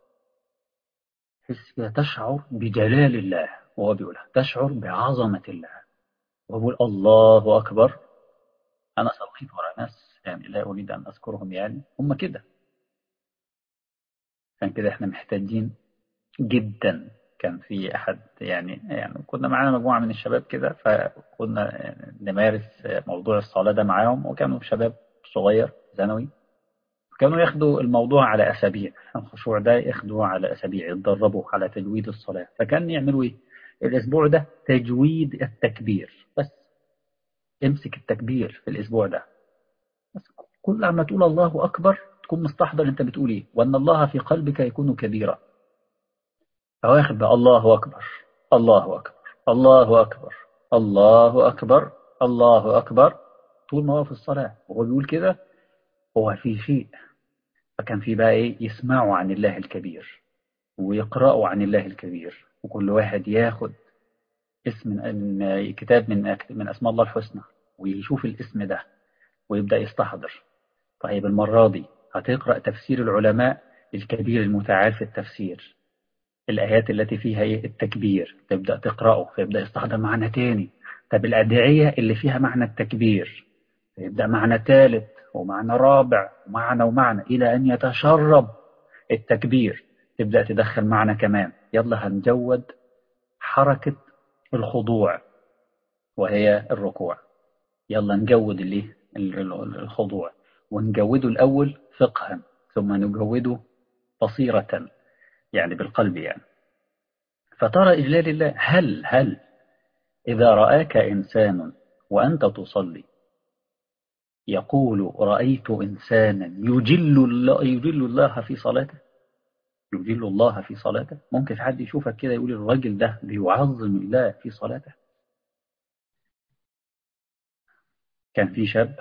تحس كده تشعر بجلال الله وهو بيقولها، تشعر بعظمة الله وهو بيقول الله أكبر. أنا صليت وراء ناس يعني لا أريد أن أذكرهم، يعني هم كده. عشان كده إحنا محتاجين جدا كان في أحد يعني كنا معانا مجموعة من الشباب كده، فكنا نمارس موضوع الصلاة ده معاهم، وكانوا شباب صغير ثانوي. كانوا ياخدوا الموضوع على أسابيع، الخشوع ده ياخدوه على أسابيع، يتدربوا على تجويد الصلاة. فكان يعملوا إيه؟ الأسبوع ده تجويد التكبير بس. امسك التكبير في الأسبوع ده بس. كل عما تقول الله أكبر تكون مستحضر أنت بتقول إيه، وأن الله في قلبك يكون كبيرا. فواخد بقى الله أكبر، الله أكبر، الله أكبر، الله أكبر، الله أكبر، طول ما هو في الصلاة وهو بيقول كده. هو في شيء. فكان في بقى إيه؟ يسمعوا عن الله الكبير ويقرأوا عن الله الكبير، وكل واحد ياخد اسم من كتاب من أسماء الله الحسنى، ويشوف الاسم ده ويبدأ يستحضر. طيب المرة دي هتقرأ تفسير العلماء الكبير المتعال في التفسير، الآيات التي فيها إيه؟ التكبير، تبدأ تقرأه فيبدأ يستحضر معنى تاني. طب الأدعية اللي فيها معنى التكبير، يبدأ معنى ثالث ومعنى رابع ومعنى إلى أن يتشرب التكبير. تبدأ تدخل معنى كمان. يلا هنجود حركة الخضوع وهي الركوع. يلا نجود الخضوع، ونجوده الأول فقها، ثم نجوده بصيرة، يعني بالقلب يعني. فترى إجلال الله. هل إذا رآك إنسان وأنت تصلي يقول رأيت إنسانا يجل الله في صلاته، يجل الله في صلاته، ممكن حد يشوفك كده يقول الراجل ده بيعظم الله في صلاته؟ كان في شاب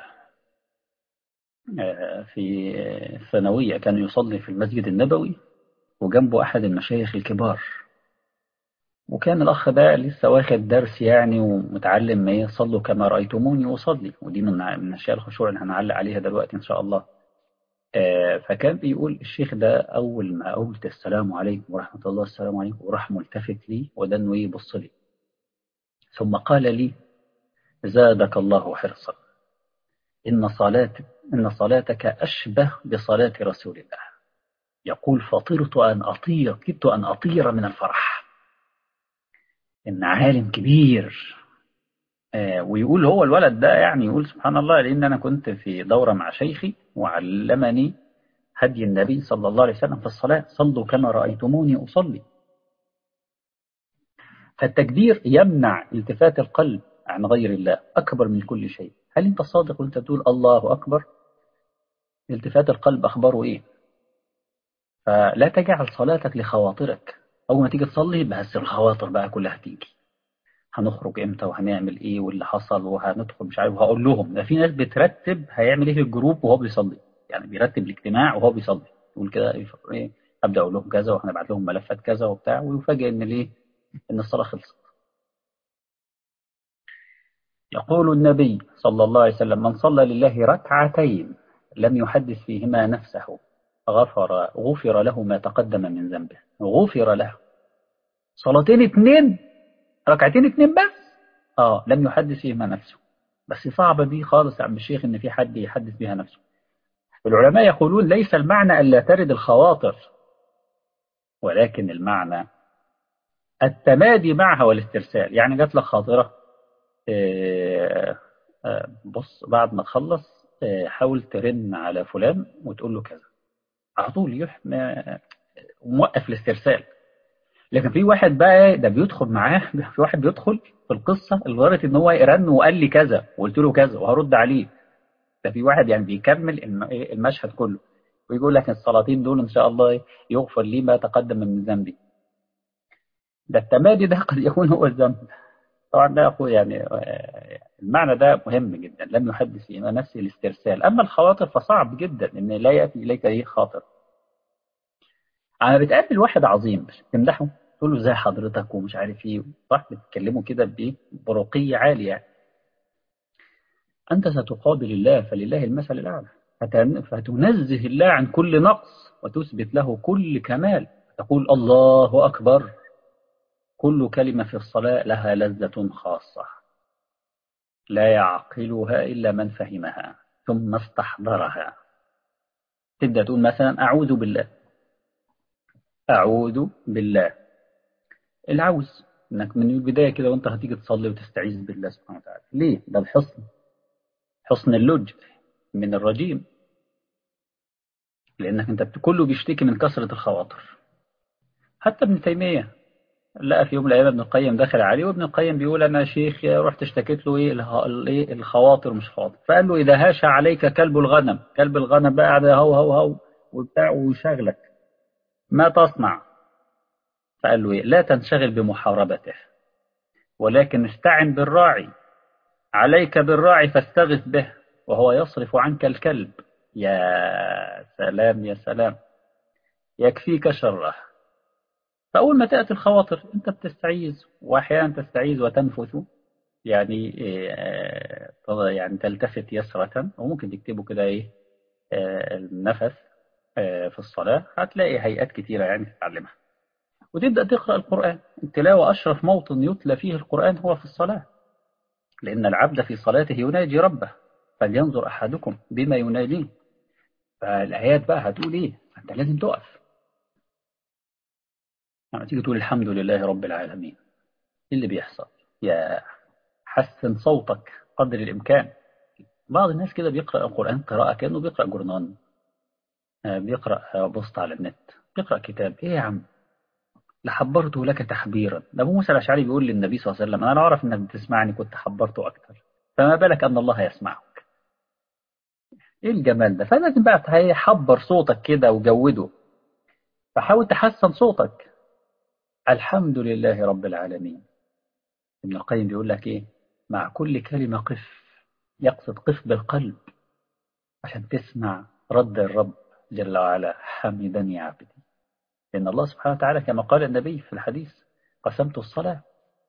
في الثانوية كان يصلي في المسجد النبوي، وجنبه أحد المشايخ الكبار، وكان الأخ ده لسه واخد درس يعني ومتعلم ما يصلوا كما رأيتموني أصلي، ودي من أشياء الخشوع اللي هنعلق عليها دلوقتي إن شاء الله. فكان بيقول الشيخ ده أول ما قلت السلام عليكم ورحمة الله، السلام عليكم، وراح ملتفت لي ودنه يبص لي، ثم قال لي زادك الله حرصا، إن صلاتك إن صلاتك أشبه بصلاة رسول الله. يقول فطرت أن أطير، كدت أن أطير من الفرح. إن عالم كبير. ويقول هو الولد ده يعني يقول سبحان الله، لأن أنا كنت في دورة مع شيخي وعلمني هدي النبي صلى الله عليه وسلم في الصلاة، صلوا كما رأيتموني أصلي. فالتكبير يمنع التفات القلب عن غير الله أكبر من كل شيء. هل أنت صادق وأنت تقول الله أكبر؟ التفات القلب أخباره إيه؟ فلا تجعل صلاتك لخواطرك. أول ما تيجي تصلي بس الخواطر بقى كلها تيجي، هنخرج امتى وهنعمل ايه واللي حصل وهندخل مش عارف، وهقول لهم ده في ناس بترتب هيعمل ايه في الجروب وهو بيصلي، يعني بيرتب الاجتماع وهو بيصلي، يقول كده ايه ابدا اقول لهم كذا وهنبعت لهم ملفات كذا وبتاع، ويفاجئ ان الايه ان الصلاه خلصت. يقول النبي صلى الله عليه وسلم من صلى لله ركعتين لم يحدث فيهما نفسه غفر له ما تقدم من ذنبه. غفر له. صلاتين اتنين، ركعتين اتنين بس، لم يحدث فيهما نفسه. بس صعبة دي خالص يا عم الشيخ ان في حد يحدث بها نفسه. العلماء يقولون ليس المعنى ألا ترد الخواطر، ولكن المعنى التمادي معها والاسترسال. يعني جات لك خاطرة، بص بعد ما تخلص حاول ترن على فلان وتقول له كذا على طول، موقف الاسترسال. لكن في واحد بقى ده بيدخل معاه في واحد بيدخل في القصة لغاية ان هو رن وقال لي كذا وقلت له كذا وهرد عليه. ده في واحد يعني بيكمل المشهد كله، ويقول لك الصلاتين دول ان شاء الله يغفر لي ما تقدم من ذنبي. ده التمادي ده قد يكون هو الذنب. طبعا ده أقول يعني المعنى ده مهم جدا، لم يحدث في نفسه الاسترسال. أما الخواطر فصعب جدا إن لا يأتي إليك أي خاطر. أنا بتقابل واحد عظيم تمدحه تقول له ازاي حضرتك ومش عارف ايه، صح بتتكلموا كده بايه برقية عالية، أنت ستقابل الله فلله المثل الأعلى، فتنزه الله عن كل نقص وتثبت له كل كمال، تقول الله أكبر. كل كلمة في الصلاة لها لذة خاصة لا يعقلها إلا من فهمها ثم استحضرها. تبدأ تقول مثلا أعوذ بالله، أعوذ بالله، العوز انك من البداية كده وانت هتيجي تصلي وتستعيذ بالله سبحانه وتعالى. ليه؟ ده الحصن، حصن اللج من الرجيم، لانك انت كله بيشتكي من كثرة الخواطر. حتى ابن تيمية لقى في يوم من الايام ابن القيم داخل عليه، وابن القيم بيقول انا شيخ رحت اشتكيت له ايه ايه الخواطر مش خاطر، فقال له اذا هاش عليك كلب الغنم، كلب الغنم بقى قاعد هو هو هو وبتاع وشغلك، ما تصنع؟ فقال له ايه؟ لا تنشغل بمحاربته، ولكن استعن بالراعي، عليك بالراعي فاستغث به وهو يصرف عنك الكلب. يا سلام يا سلام، يكفيك شره. فأول ما تأتي الخواطر أنت بتستعيذ، وأحيانا تستعيذ وتنفث، يعني يعني تلتفت يسرة، وممكن تكتبه كده إيه النفس في الصلاة، هتلاقي هيئات كتيرة يعني تتعلمها. وتبدأ تقرأ القرآن. التلاوة أشرف موطن يتلى فيه القرآن هو في الصلاة، لأن العبد في صلاته يناجي ربه، فلينظر أحدكم بما يناجيه. فالآيات بقى هتقول إيه؟ أنت لازم تقف لما تيجي تقول الحمد لله رب العالمين. إيه اللي بيحصل؟ يا حسن صوتك قدر الإمكان. بعض الناس كده بيقرأ القرآن قراءة كأنه بيقرأ جورنان، بيقرأ بوست على النت، بيقرأ كتاب. إيه يا عم؟ لحبرته لك تحبيرا. ده أبو موسى الأشعري بيقول للنبي صلى الله عليه وسلم أنا لو أعرف إنك بتسمعني كنت حبرته أكثر، فما بالك أن الله يسمعك. إيه الجمال ده؟ فلازم بقى تحبر صوتك كده وجوده، فحاول تحسن صوتك. الحمد لله رب العالمين. ابن القيم بيقول لك إيه؟ مع كل كلمة قف، يقصد قف بالقلب عشان تسمع رد الرب جل وعلا حمدني عبدي. لأن الله سبحانه وتعالى كما قال النبي في الحديث قسمت الصلاة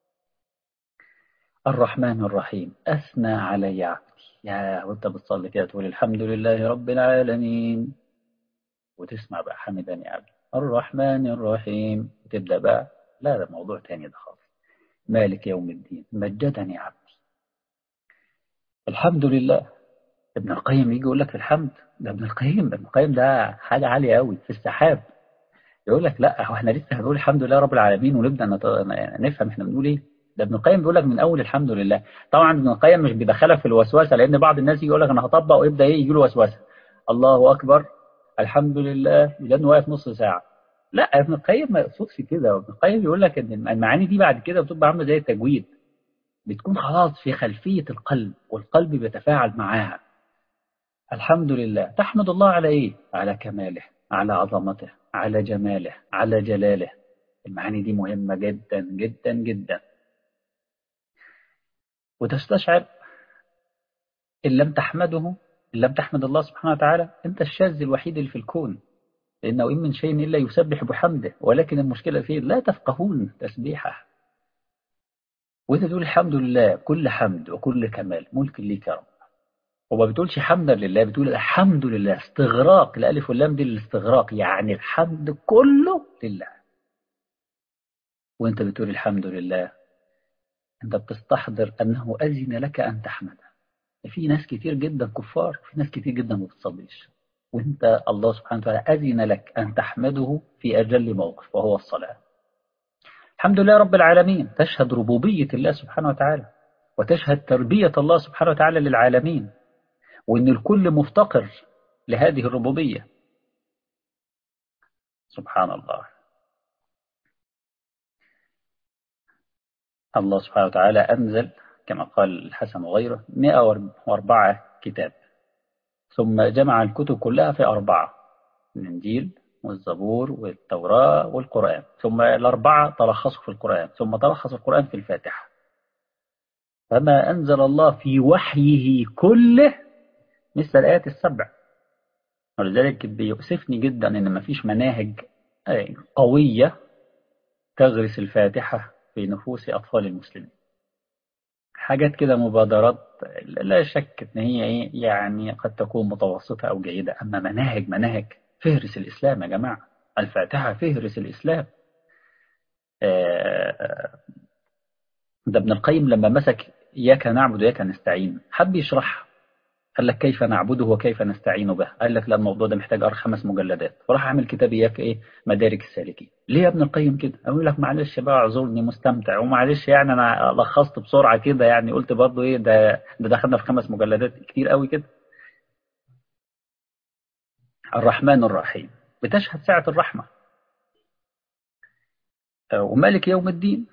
الرحمن الرحيم أثنى علي عبدي. يا وانت بتصلي كده تقول الحمد لله رب العالمين، وتسمع بقى حمدني عبدي الرحمن الرحيم، وتبدأ بقى لا ده موضوع تاني ده خالص، مالك يوم الدين مجدني عبدي. الحمد لله. ابن القيم يجي يقول لك في الحمد، ده ابن القيم ده حاجة عالية قوي في السحاب. يقول لك لا هو احنا لسه هنقول الحمد لله رب العالمين ونبدا نفهم احنا بنقول ايه. ده ابن القيم بيقول لك من اول الحمد لله. طبعا ابن القيم مش بيدخلك في الوسوسه، لان بعض الناس يجي يقول لك انا هطبق ويبدا ايه يجي له وسوسه، الله اكبر الحمد لله لانه واقف نص ساعه. لا ابن القيم ما يقصدش كده. ابن القيم بيقول لك ان المعاني دي بعد كده بتبقى عامله زي التجويد، بتكون خلاص في خلفيه القلب والقلب بيتفاعل معاها. الحمد لله تحمد الله على إيه؟ على كماله، على عظمته، على جماله، على جلاله. المعاني دي مهمة جدا جدا جدا. وتستشعر إن لم تحمده، إن لم تحمد الله سبحانه وتعالى أنت الشاذ الوحيد اللي في الكون، لأنه إن من شيء إلا يسبح بحمده ولكن المشكلة فيه لا تفقهون تسبيحه. وأنت تقول الحمد لله كل حمد وكل كمال ملك ليك يا رب، وما بتقولش حمدا لله، بتقول الحمد لله، استغراق الألف واللام دي للاستغراق، يعني الحمد كله لله. وانت بتقول الحمد لله انت بتستحضر انه اذن لك ان تحمده. في ناس كتير جدا كفار، في ناس كتير جدا ما بتصليش، وانت الله سبحانه وتعالى اذن لك ان تحمده في اجل موقف وهو الصلاه. الحمد لله رب العالمين تشهد ربوبيه الله سبحانه وتعالى، وتشهد تربيه الله سبحانه وتعالى للعالمين، وان الكل مفتقر لهذه الربوبيه. سبحان الله. الله سبحانه وتعالى انزل كما قال الحسن وغيره 104 كتاب، ثم جمع الكتب كلها في أربعة: الإنجيل والزبور والتوراة والقرآن، ثم الأربعة تلخصوا في القرآن، ثم تلخص القرآن في الفاتحة. فما أنزل الله في وحيه كله مثل الآيات السبع. ولذلك بيؤسفني جدا إن ما فيش مناهج قوية تغرس الفاتحة في نفوس أطفال المسلمين. حاجات كده مبادرات لا شك إن هي يعني قد تكون متوسطة أو جيدة، أما مناهج فهرس الإسلام يا جماعة. الفاتحة فهرس الإسلام. آه، ده ابن القيم لما مسك إياك نعبد وإياك نستعين حب يشرحها، قال لك كيف نعبده وكيف نستعين به؟ قال لك لا، الموضوع ده محتاج 5 مجلدات، وراح اعمل كتاب اياك ايه، مدارك السالكين. ليه يا ابن القيم كده؟ اقول لك معلش بقى اعذرني مستمتع، ومعلش يعني انا لخصت بسرعه كده، يعني قلت برضو ايه ده دخلنا في 5 مجلدات كتير قوي كده. الرحمن الرحيم بتشهد ساعة الرحمة، ومالك يوم الدين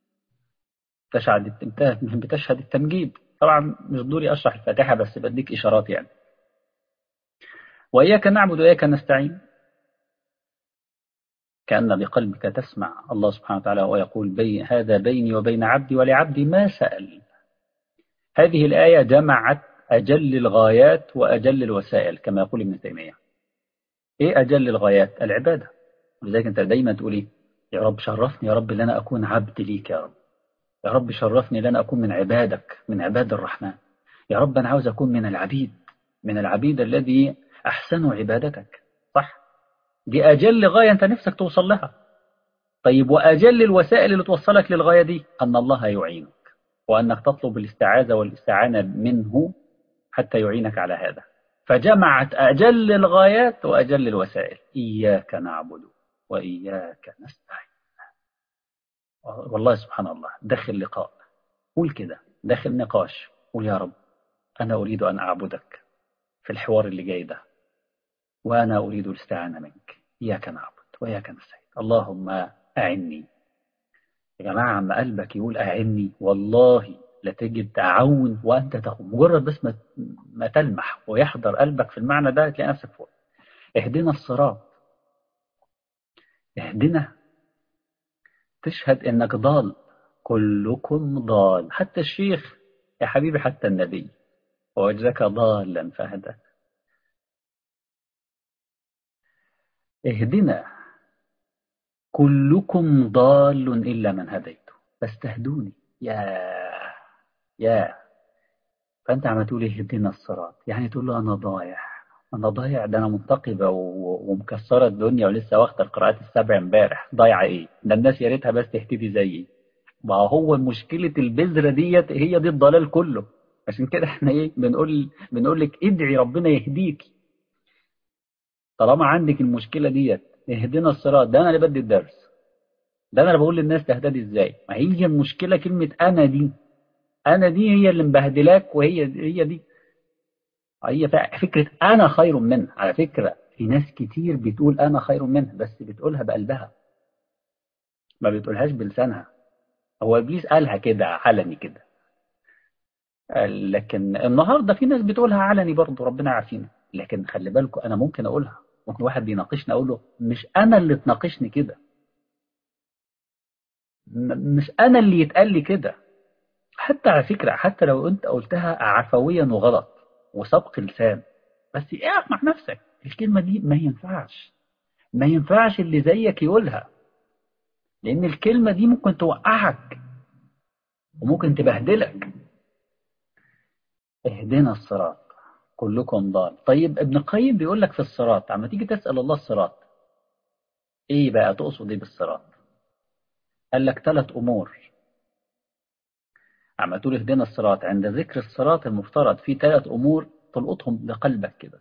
بتشهد التمجيد. طبعا مش دوري أشرح الفاتحة، بس بديك إشارات يعني. وإياك نعبد وإياك نستعين، كأن بقلبك تسمع الله سبحانه وتعالى وهو يقول هذا بيني وبين عبدي ولعبدي ما سأل. هذه الآية جمعت أجل الغايات وأجل الوسائل كما يقول ابن تيمية. إيه أجل الغايات؟ العبادة. ولذلك أنت دايما تقول إيه؟ يا رب شرفني يا رب أن أنا أكون عبد ليك يا رب. يا رب شرفني أن أنا أكون من عبادك، من عباد الرحمن. يا رب أنا عاوز أكون من العبيد، من العبيد الذي أحسنوا عبادتك. صح؟ دي أجل غاية أنت نفسك توصل لها. طيب وأجل الوسائل اللي توصلك للغاية دي أن الله يعينك، وأنك تطلب الاستعاذة والاستعانة منه حتى يعينك على هذا. فجمعت أجل الغايات وأجل الوسائل. إياك نعبد وإياك نستعين. والله سبحان الله، داخل لقاء قول كده، داخل نقاش قول يا رب أنا أريد أن أعبدك في الحوار اللي جاي ده، وأنا أريد الاستعانة منك. إياك نعبد وإياك نستعين، اللهم أعني. يا جماعة عم قلبك يقول أعني، والله لتجد تعاون وأنت تقوم. مجرد بس ما تلمح ويحضر قلبك في المعنى ده تلاقي نفسك فوق. اهدنا الصراط، اهدنا تشهد إنك ضال. كلكم ضال، حتى الشيخ يا حبيبي، حتى النبي ووجدك ضالا فهدى. اهدنا كلكم ضال إلا من هديته فاستهدوني. يا فأنت عم تقول اهدنا الصراط، يعني تقول له أنا ضايع. أنا ضايع، ده أنا منتقبة ومكسرة الدنيا ولسه واخدة القراءات السبع امبارح. ضايعة إيه؟ ده الناس يا ريتها بس تهتدي زيي. ما هو مشكلة البذرة ديت هي دي الضلال كله. عشان كده احنا ايه بنقول لك ادعي ربنا يهديك. طالما عندك المشكلة ديت اهدنا الصراط، ده أنا اللي بدي الدرس، ده أنا اللي بقول للناس تهتدي إزاي. ما هي المشكلة كلمة أنا دي، أنا دي هي اللي مبهدلاك، هي دي. هي فكرة أنا خير منه. على فكرة في ناس كتير بتقول أنا خير منه، بس بتقولها بقلبها ما بتقولهاش بلسانها. هو إبليس قالها كده علني كده، لكن النهاردة في ناس بتقولها علني برضه، ربنا يعافينا. لكن خلي بالكم أنا ممكن أقولها، ممكن واحد بيناقشني أقول له مش أنا اللي تناقشني كده، مش أنا اللي يتقال لي كده. حتى على فكرة حتى لو أنت قلتها عفويا وغلط وسبق لسان، بس اقف مع نفسك. الكلمة دي ما ينفعش، ما ينفعش اللي زيك يقولها، لأن الكلمة دي ممكن توقعك وممكن تبهدلك. اهدنا الصراط كلكم ضال. طيب ابن القيم بيقول لك في الصراط، عما تيجي تسأل الله الصراط ايه بقى تقصد ايه بالصراط؟ قال لك 3 أمور. عما تقول اهدنا الصراط، عند ذكر الصراط المفترض في 3 أمور تلقطهم بقلبك كده.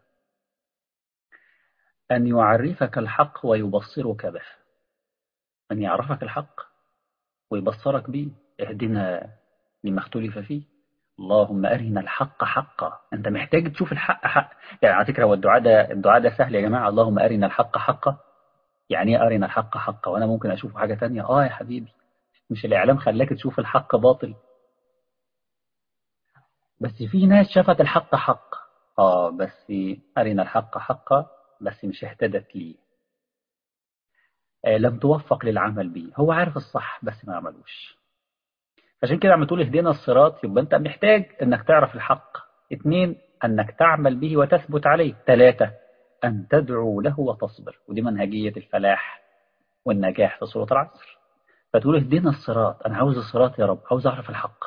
أن يعرفك الحق ويبصرك به، أن يعرفك الحق ويبصرك به. اهدنا لما اختلف فيه، اللهم أرنا الحق حقا. أنت محتاج تشوف الحق حق. يعني على فكرة هو الدعاء ده سهل يا جماعة. اللهم أرنا الحق حقا، يعني إيه أرنا الحق حقا؟ وأنا ممكن أشوف حاجة تانية. يا حبيبي، مش الإعلام خلاك تشوف الحق باطل؟ بس في ناس شافت الحق حق. بس أرنا الحق حقا، بس مش اهتدت ليه. لم توفق للعمل به. هو عارف الصح بس ما عملوش. عشان كده عم تقول اهدنا الصراط، يبقى انت محتاج انك تعرف الحق. 2، انك تعمل به وتثبت عليه. 3، ان تدعو له وتصبر. ودي منهجية الفلاح والنجاح في سورة العصر. فتقول اهدنا الصراط، انا عاوز الصراط يا رب، عاوز اعرف الحق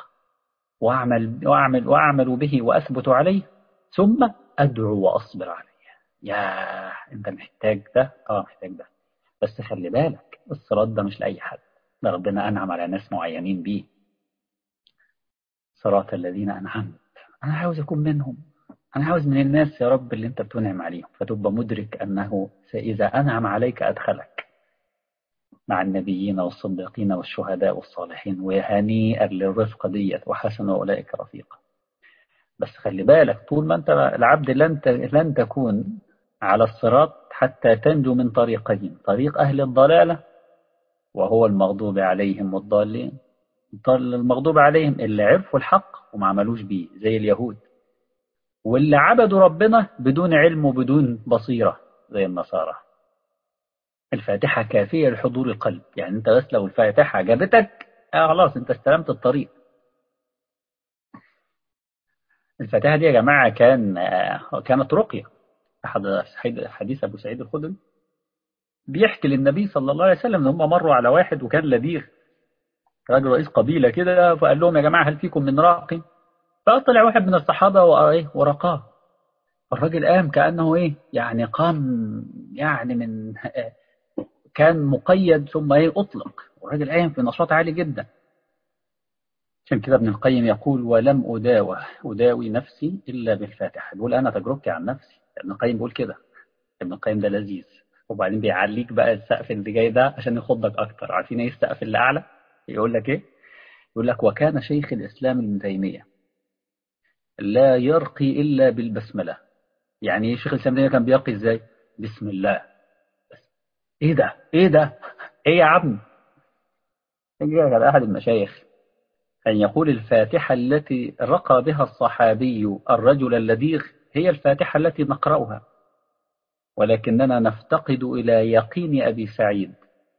واعمل به واثبت عليه، ثم ادعو واصبر عليه. انت محتاج ده، محتاج ده. بس خلي بالك الصراط ده مش لاي حد، ده ربنا انعم على ناس معينين بيه. صراط الذين أنعمت، أنا عاوز أكون منهم. أنا عاوز من الناس يا رب اللي أنت بتنعم عليهم، فتبقى مدرك أنه إذا أنعم عليك أدخلك مع النبيين والصديقين والشهداء والصالحين، وهنيئا للرفقة ديت وحسن أولئك رفيقا. بس خلي بالك، طول ما أنت العبد لن تكون على الصراط حتى تنجو من طريقين: طريق أهل الضلالة وهو المغضوب عليهم والضالين. المغضوب عليهم اللي عرفوا الحق وما عملوش بيه زي اليهود، واللي عبدوا ربنا بدون علم وبدون بصيرة زي النصارى. الفاتحة كافية لحضور القلب، يعني انت بس لو الفاتحة عجبتك خلاص انت استلمت الطريق. الفاتحة دي يا جماعة كانت رقية. أحد حديث أبو سعيد الخدري بيحكي للنبي صلى الله عليه وسلم ان هم مروا على واحد وكان لديغ، راجل رئيس قبيلة كده، فقال لهم: يا جماعة هل فيكم من راق؟ فطلع واحد من الصحابة ورقاه. الراجل قام كأنه يعني قام، يعني من كان مقيد ثم أطلق، والراجل قام في نشاط عالي جدا. عشان كده ابن القيم يقول: ولم أداوي نفسي إلا بالفاتحة. بيقول أنا تجربتي عن نفسي. ابن القيم بيقول كده. ابن القيم ده لذيذ، وبعدين بيعليك بقى السقف اللي جاي ده عشان يخضك أكتر. عارفين إيه السقف اللي أعلى؟ يقول لك إيه؟ يقول لك: وكان شيخ الإسلام ابن تيمية لا يرقي إلا بالبسملة. يعني إيه شيخ الإسلام ابن تيمية كان بيرقي إزاي؟ بسم الله. إيه ده؟ إيه ده؟ إيه يا عم؟ يجي على أحد المشايخ أن يقول: الفاتحة التي رقى بها الصحابي الرجل اللذيذ هي الفاتحة التي نقرأها، ولكننا نفتقد إلى يقين أبي سعيد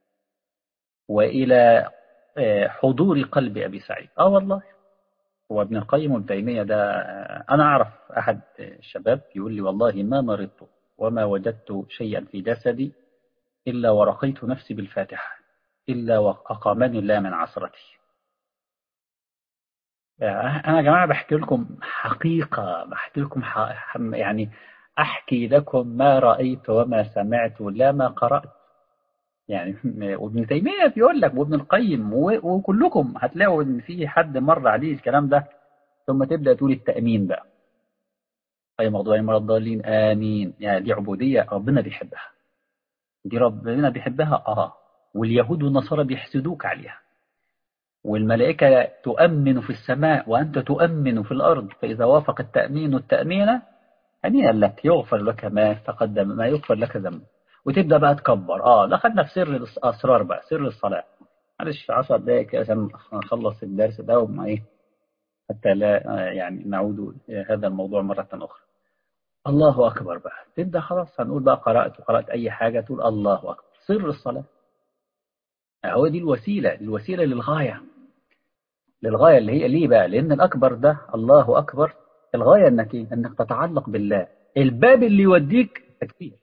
وإلى حضور قلب أبي سعيد. والله هو ابن القيم ابن تيمية ده، أنا أعرف أحد الشباب يقول لي: والله ما مرضت وما وجدت شيئا في جسدي إلا ورقيت نفسي بالفاتحة إلا وأقامني الله من عصرتي. أنا يا جماعة بحكي لكم حقيقة، بحكي لكم يعني أحكي لكم ما رأيت وما سمعت لا ما قرأت. يعني وابن تيمية بيقول لك، وابن القيم، وكلكم هتلاقوا إن في حد مر عليه الكلام ده. ثم تبدأ تقول التأمين بقى: أي موضوع مرض الضالين آمين. يعني دي عبودية ربنا بيحبها، دي ربنا بيحبها. واليهود والنصارى بيحسدوك عليها، والملائكة تؤمن في السماء وأنت تؤمن في الأرض، فإذا وافق التأمين التأمين هنيئا لك، يغفر لك ما تقدم، ما يغفر لك ذنب. وتبدأ بقى تكبر. دخلنا في سر الأسرار بقى، سر الصلاة. معلش 10 دقايق كده عشان نخلص الدرس ده وما حتى لا يعني نعود إلى هذا الموضوع مرة أخرى. الله أكبر بقى، تبدأ خلاص هنقول بقى قرأت أي حاجة تقول الله أكبر. سر الصلاة هو دي الوسيلة، الوسيلة للغاية، للغاية اللي هي ليه بقى؟ لأن الأكبر ده الله أكبر، الغاية إنك تتعلق بالله. الباب اللي يوديك تكبير.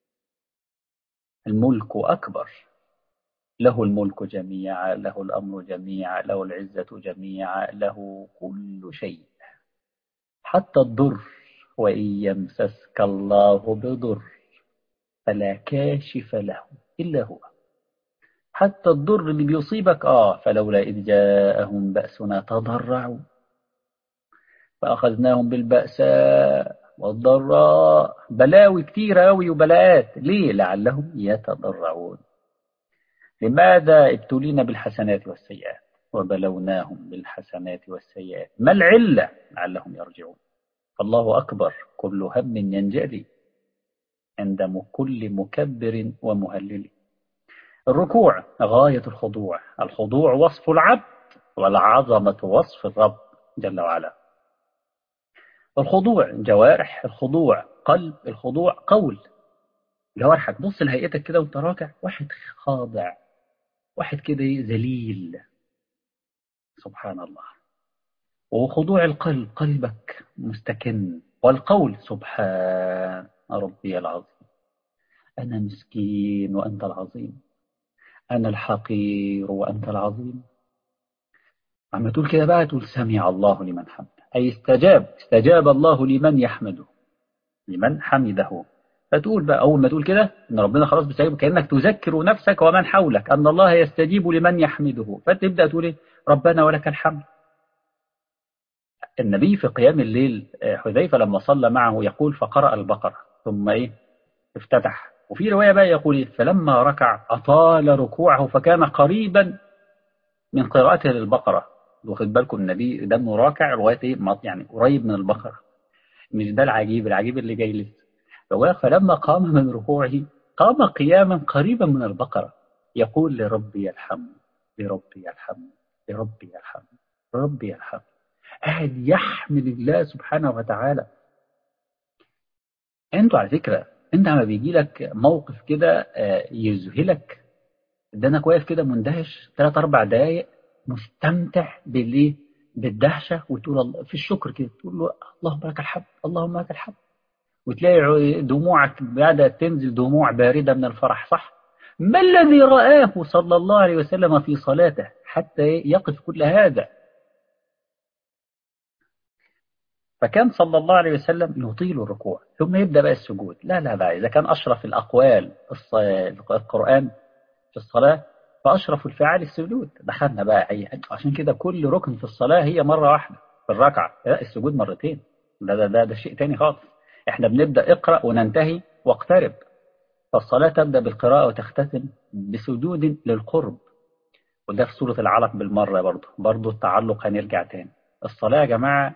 الملك أكبر، له الملك جميعا، له الأمر جميعا، له العزة جميعا، له كل شيء حتى الضر. وإن يمسسك الله بضر فلا كاشف له إلا هو. حتى الضر اللي بيصيبك فلولا إذ جاءهم بأسنا تضرعوا فأخذناهم بالبأساء والضراء. بلاوي كتير أوي وبلاءات، ليه؟ لعلهم يتضرعون. لماذا ابتلينا بالحسنات والسيئات وبلوناهم بالحسنات والسيئات؟ ما العلة؟ لعلهم يرجعون. فالله أكبر، كل هم ينجلي عند كل مكبر ومهلل. الركوع غاية الخضوع، الخضوع وصف العبد والعظمة وصف الرب جل وعلا. الخضوع جوارح، الخضوع قلب، الخضوع قول. جوارحك، بص لهيئتك كده وانت راكع، واحد خاضع، واحد كده ذليل، سبحان الله. وخضوع القلب، قلبك مستكن. والقول سبحان ربي العظيم، أنا مسكين وأنت العظيم، أنا الحقير وأنت العظيم. عم تقول كده بقى، تقول سمع الله لمن حمده، أي استجاب الله لمن يحمده، لمن حمده. فتقول بقى أول ما تقول كده إن ربنا خلاص بيستجيب، كأنك تذكر نفسك ومن حولك أن الله يستجيب لمن يحمده. فتبدأ تقول ربنا ولك الحمد. النبي في قيام الليل حذيفة لما صلى معه يقول فقرأ البقرة ثم إيه افتتح. وفي رواية بقى يقول إيه فلما ركع أطال ركوعه فكان قريبا من قراءته للبقرة. واخد بالكم النبي ده انه راكع لغاية إيه يعني قريب من البقرة. مش ده العجيب، العجيب اللي جاي لسه. فلما قام من ركوعه قام قياما قريبا من البقرة يقول لربي الحمد، لربي الحمد، لربي الحمد، لربي الحمد. قاعد يحمد الله سبحانه وتعالى. انتوا على فكرة انت لما بيجي لك موقف كده يذهلك، ده انا واقف كده مندهش 3 4 دقايق مستمتع بالايه بالدهشة، وتقول الله في الشكر كده تقول له اللهم لك الحمد، اللهم لك الحمد. وتلاقي دموعك بدأت تنزل دموع باردة من الفرح، صح؟ ما الذي رآه صلى الله عليه وسلم في صلاته حتى يقف كل هذا؟ فكان صلى الله عليه وسلم يطيل الركوع ثم يبدأ بقى السجود. لا لا بقى إذا كان أشرف الأقوال القرآن في الصلاة، فأشرف الفعال السجود. دخلنا بقى أي حاجة، عشان كده كل ركن في الصلاة هي مرة واحدة في الركعة، لا السجود مرتين. ده شيء تاني خالص. احنا بنبدأ اقرأ وننتهي واقترب، فالصلاة تبدأ بالقراءة وتختتم بسجود للقرب. وده في سورة العلق بالمرة برضه التعلق هنرجع تاني. الصلاة يا جماعة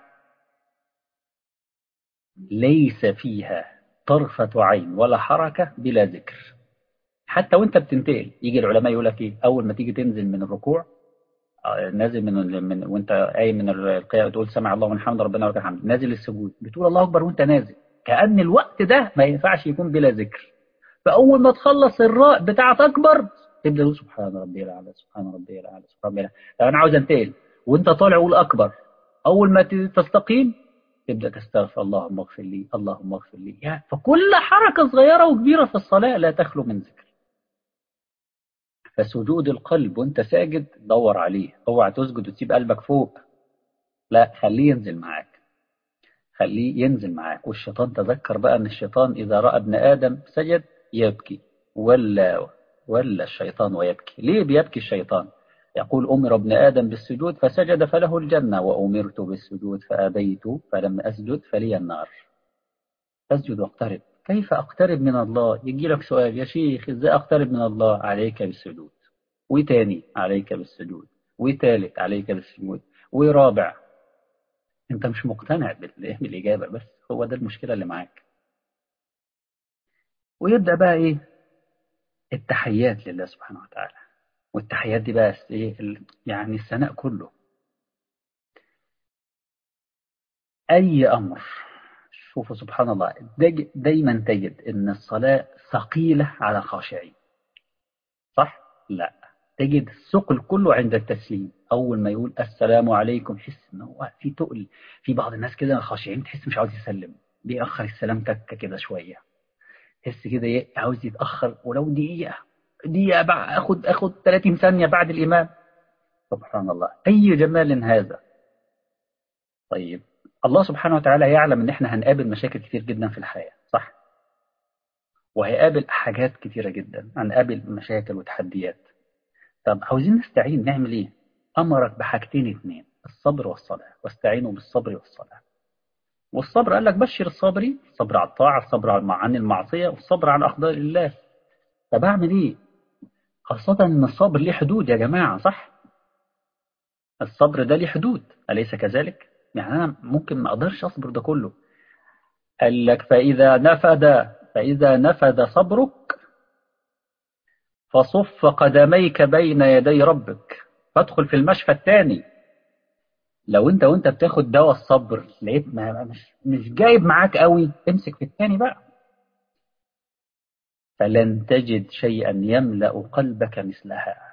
ليس فيها طرفة عين ولا حركة بلا ذكر. حتى وانت بتنتقل يجي العلماء يقول لك ايه اول ما تيجي تنزل من الركوع، نازل وانت قايم من القيام تقول سمع الله من حمد ربنا ولك الحمد، نازل السجود بتقول الله اكبر وانت نازل، كأن الوقت ده ما ينفعش يكون بلا ذكر. فاول ما تخلص الراء بتاعت اكبر تبدا تقول سبحان ربي الاعلى، سبحان ربي الاعلى، سبحان ربي الاعلى. لو انا عاوز انتقل وانت طالع قول اكبر، اول ما تستقيم تبدأ تستغفر اللهم اغفر لي، اللهم اغفر لي. يعني فكل حركة صغيرة وكبيرة في الصلاة لا تخلو من ذكر. فسجود القلب وانت ساجد دور عليه، اوعى تسجد وتسيب قلبك فوق، لا خليه ينزل معاك، خليه ينزل معاك. والشيطان تذكر بقى ان الشيطان اذا رأى ابن آدم سجد يبكي، ولا الشيطان ويبكي. ليه بيبكي الشيطان؟ يقول أمر ابن آدم بالسجود فسجد فله الجنة، وأمرت بالسجود فأبيت فلم أسجد فلي النار. أسجد واقترب. كيف أقترب من الله؟ يجي لك سؤال يا شيخ إزاي أقترب من الله؟ عليك بالسجود، وتاني عليك بالسجود، وتالت عليك بالسجود، ورابع. أنت مش مقتنع بالإجابة، بس هو ده المشكلة اللي معاك. ويبدأ بقى إيه التحيات لله سبحانه وتعالى. والتحيات دي بقى إيه يعني الثناء كله. أي أمر، شوفوا سبحان الله، دايما تجد إن الصلاة ثقيلة على الخاشعين، صح؟ لا، تجد الثقل كله عند التسليم. أول ما يقول السلام عليكم حس إن هو في تقل. في بعض الناس كده خاشعين تحس مش عاوز يسلم، بيأخر السلام تكة كده شوية، تحس كده إيه عاوز يتأخر ولو دقيقة، دقيقة بعد أخد 30 ثانية بعد الإمام. سبحان الله أي جمال هذا. طيب الله سبحانه وتعالى يعلم إن إحنا هنقابل مشاكل كتير جدا في الحياة، صح؟ وهيقابل حاجات كتيرة جدا، هنقابل مشاكل وتحديات. طب عاوزين نستعين نعمل ايه؟ امرك بحاجتين اتنين، الصبر والصلاة، واستعينوا بالصبر والصلاة. والصبر قال لك بشر الصابرين، الصبر على الطاعة، الصبر عن المعصية، والصبر عن أقدار الله. طب اعمل ايه؟ خاصة ان الصبر ليه حدود يا جماعة، صح؟ الصبر ده ليه حدود أليس كذلك؟ يعني أنا ممكن ما أقدرش أصبر ده كله. قال لك فإذا نفد صبرك فصف قدميك بين يدي ربك، فادخل في المشفى الثاني. لو انت وانت بتاخد دواء الصبر لقيت مش جايب معاك قوي، امسك في الثاني بقى. فلن تجد شيئا يملأ قلبك مثلها.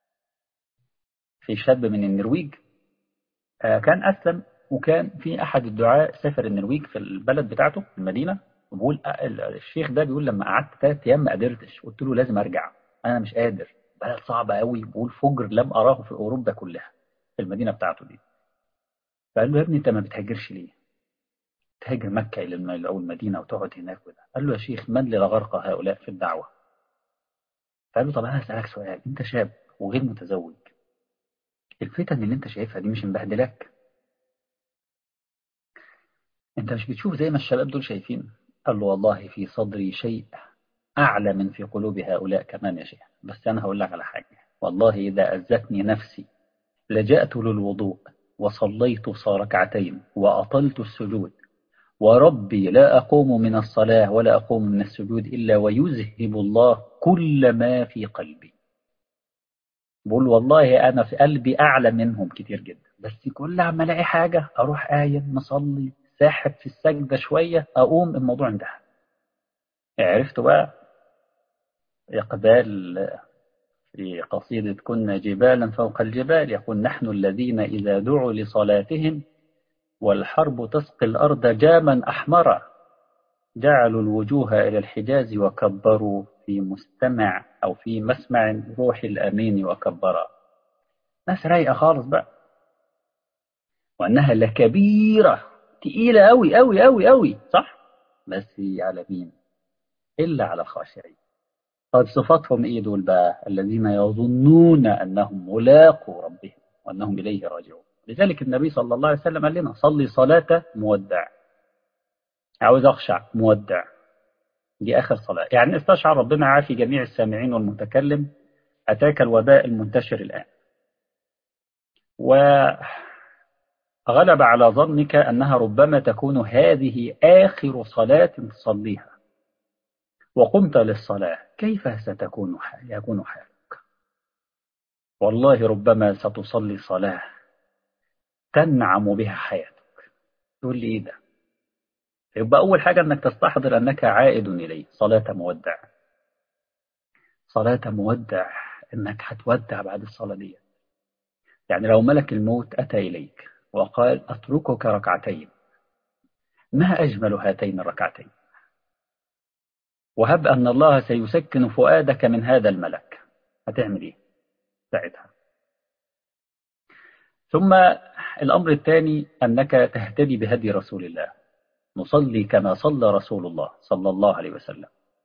في شاب من النرويج كان أسلم، وكان في أحد الدعاة سافر النرويج في البلد بتاعته في المدينة، وبقول الشيخ ده بيقول لما قعدت 3 أيام ما قدرتش، قلت له لازم أرجع، أنا مش قادر، بلد صعبة قوي، بقول فجر لم أراه في أوروبا كلها في المدينة بتاعته دي. فقال له يا ابني أنت ما بتهاجرش ليه؟ تهاجر مكة إلى أو المدينة وتقعد هناك وده. قال له يا شيخ من لغرق هؤلاء في الدعوة؟ فقال له طب أنا هسألك سؤال، أنت شاب وغير متزوج، الفتن اللي أنت شايفها دي مش مبهدلاك؟ أنت مش بتشوف زي ما الشباب دول شايفين؟ قال له والله في صدري شيء أعلى من في قلوب هؤلاء كمان يا شيخ، بس أنا هقول لك على حاجة، والله إذا أذتني نفسي لجأت للوضوء وصليت ركعتين وأطلت السجود، وربي لا أقوم من الصلاة ولا أقوم من السجود إلا ويذهب الله كل ما في قلبي. بقول والله أنا في قلبي أعلى منهم كتير جدا، بس كل عما ألاقي حاجة أروح قايم مصلي ساحب في السجدة شوية أقوم الموضوع انتهى. عرفت بقى إقبال في قصيدة كنا جبالا فوق الجبال يقول نحن الذين إذا دعوا لصلاتهم والحرب تسقي الأرض جاما أحمرا جعلوا الوجوه إلى الحجاز وكبروا في مستمع أو في مسمع روح الأمين وكبرا. ناس رايقة خالص بقى، وأنها لكبيرة تقيلة أوي أوي أوي أوي صح، بس على مين؟ إلا على الخاشعين. طيب صفاتهم إيه دول بقى؟ الذين يظنون أنهم ملاقوا ربهم وأنهم إليه راجعون. لذلك النبي صلى الله عليه وسلم قال لنا صلي صلاة مودع. عاوز أخشع مودع، دي آخر صلاة، يعني استشعر ربنا عافي جميع السامعين والمتكلم. أتاك الوباء المنتشر الآن، وغلب على ظنك أنها ربما تكون هذه آخر صلاة تصليها، وقمت للصلاة، كيف يكون حالك؟ والله ربما ستصلي صلاة تنعم بها حياتك. تقول لي إيه ده؟ يبقى أول حاجة أنك تستحضر أنك عائد إليه، صلاة مودع. صلاة مودع، أنك هتودع بعد الصلاة دي. يعني لو ملك الموت أتى إليك وقال أتركك ركعتين، ما أجمل هاتين الركعتين، وهب أن الله سيسكن فؤادك من هذا الملك، هتعمل إيه ساعتها؟ ثم الأمر الثاني أنك تهتدي بهدي رسول الله، نصلي كما صلى رسول الله صلى الله عليه وسلم.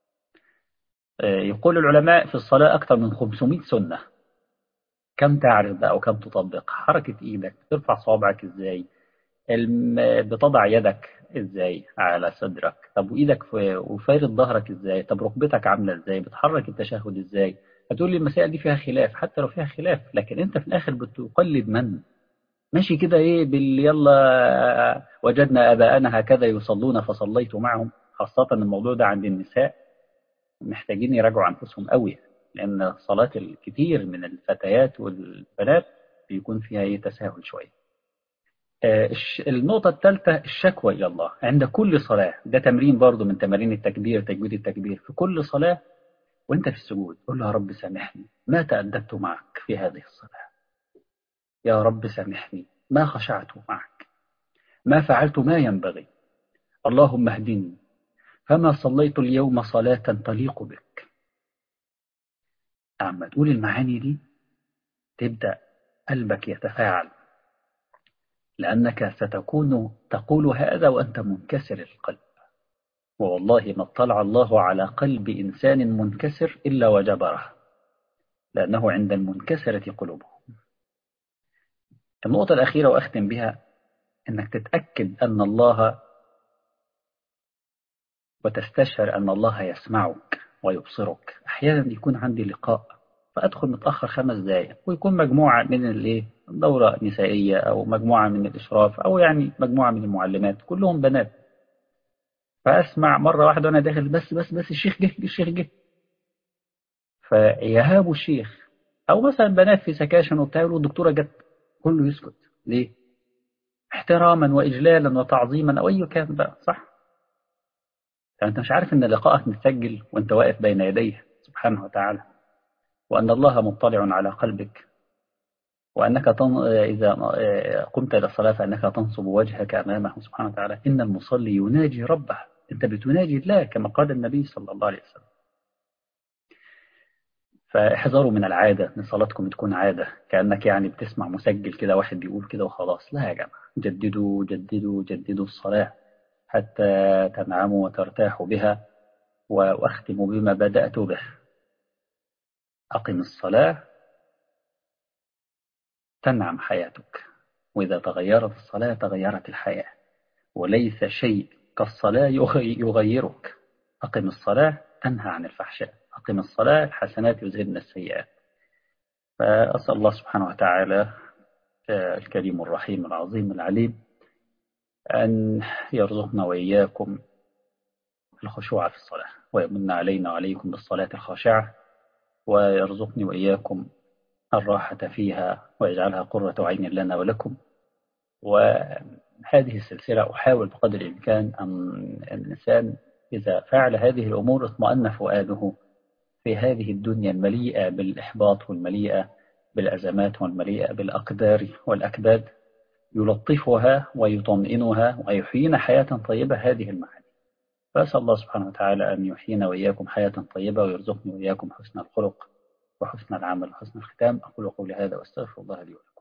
يقول العلماء في الصلاة أكثر من 500 سنة. كم تعرف بقى وكم تطبق؟ حركة إيدك، ترفع صوابعك إزاي، بتضع يدك ازاي على صدرك، طب وايدك وفارد ظهرك ازاي، طب ركبتك عامله ازاي، بتحرك التشهد ازاي. هتقول لي المسائل دي فيها خلاف، حتى لو فيها خلاف لكن انت في الاخر بتقلد من ماشي كده ايه يلا وجدنا اباءنا هكذا يصلون فصليت معهم. خاصه الموضوع ده عند النساء محتاجين يراجعوا انفسهم قوي، لان صلاه الكثير من الفتيات والبنات بيكون فيها ايه تساهل شويه. النقطة الثالثة الشكوى إلى الله عند كل صلاة، ده تمرين برضو من تمارين التكبير، تجويد التكبير في كل صلاة. وانت في السجود قل له يا رب سامحني ما تأدبت معك في هذه الصلاة، يا رب سامحني ما خشعت معك، ما فعلت ما ينبغي، اللهم اهدني فما صليت اليوم صلاة تليق بك. أما تقول المعاني دي تبدأ قلبك يتفاعل، لأنك ستكون تقول هذا وأنت منكسر القلب. ووالله ما اطلع الله على قلب إنسان منكسر إلا وجبره، لأنه عند المنكسرة قلوبه. النقطة الأخيرة وأختم بها، أنك تتأكد أن الله وتستشعر أن الله يسمعك ويبصرك. أحيانا يكون عندي لقاء فأدخل متأخر 5 دقائق ويكون مجموعة من الدورة نسائية أو مجموعة من الإشراف أو يعني مجموعة من المعلمات كلهم بنات، فأسمع مرة واحدة وأنا داخل بس الشيخ جه الشيخ جه، فيهاب الشيخ. أو مثلا بنات في سكاشن وبتاع يقولوا الدكتورة جت، كله يسكت ليه؟ احتراما وإجلالا وتعظيما أو أي كان بقى صح؟ يعني أنت مش عارف إن لقائك متسجل وأنت واقف بين يديه سبحانه وتعالى، وأن الله مطلع على قلبك، وأنك إذا قمت إلى الصلاة فأنك تنصب وجهك أمامه سبحانه وتعالى. إن المصلي يناجي ربه، أنت بتناجي الله كما قال النبي صلى الله عليه وسلم. فاحذروا من العادة، من صلاتكم تكون عادة كأنك يعني بتسمع مسجل كده واحد بيقول كده وخلاص. لا يا جماعة، جددوا جددوا جددوا الصلاة حتى تنعموا وترتاحوا بها. وأختم بما بدأت به، أقم الصلاة تنعم حياتك، وإذا تغيرت الصلاة تغيرت الحياة. وليس شيء كالصلاة يغيرك. أقم الصلاة تنهى عن الفحشاء، أقم الصلاة الحسنات يذهبن السيئات. فأسأل الله سبحانه وتعالى الكريم الرحيم العظيم العليم أن يرزقنا وإياكم الخشوع في الصلاة، ويمن علينا وعليكم بالصلاة الخاشعة، ويرزقني وإياكم الراحة فيها، ويجعلها قرة عين لنا ولكم. وهذه السلسلة أحاول بقدر الإمكان أن الإنسان إذا فعل هذه الأمور اطمأن فؤاده في هذه الدنيا المليئة بالإحباط والمليئة بالأزمات والمليئة بالأقدار والأكباد، يلطفها ويطمئنها ويحيينا حياة طيبة هذه المعاني. فأسأل الله سبحانه وتعالى أن يحيينا وإياكم حياة طيبة، ويرزقني وإياكم حسن الخلق وحسن العمل وحسن الختام. أقول قولي هذا وأستغفر الله لي ولكم.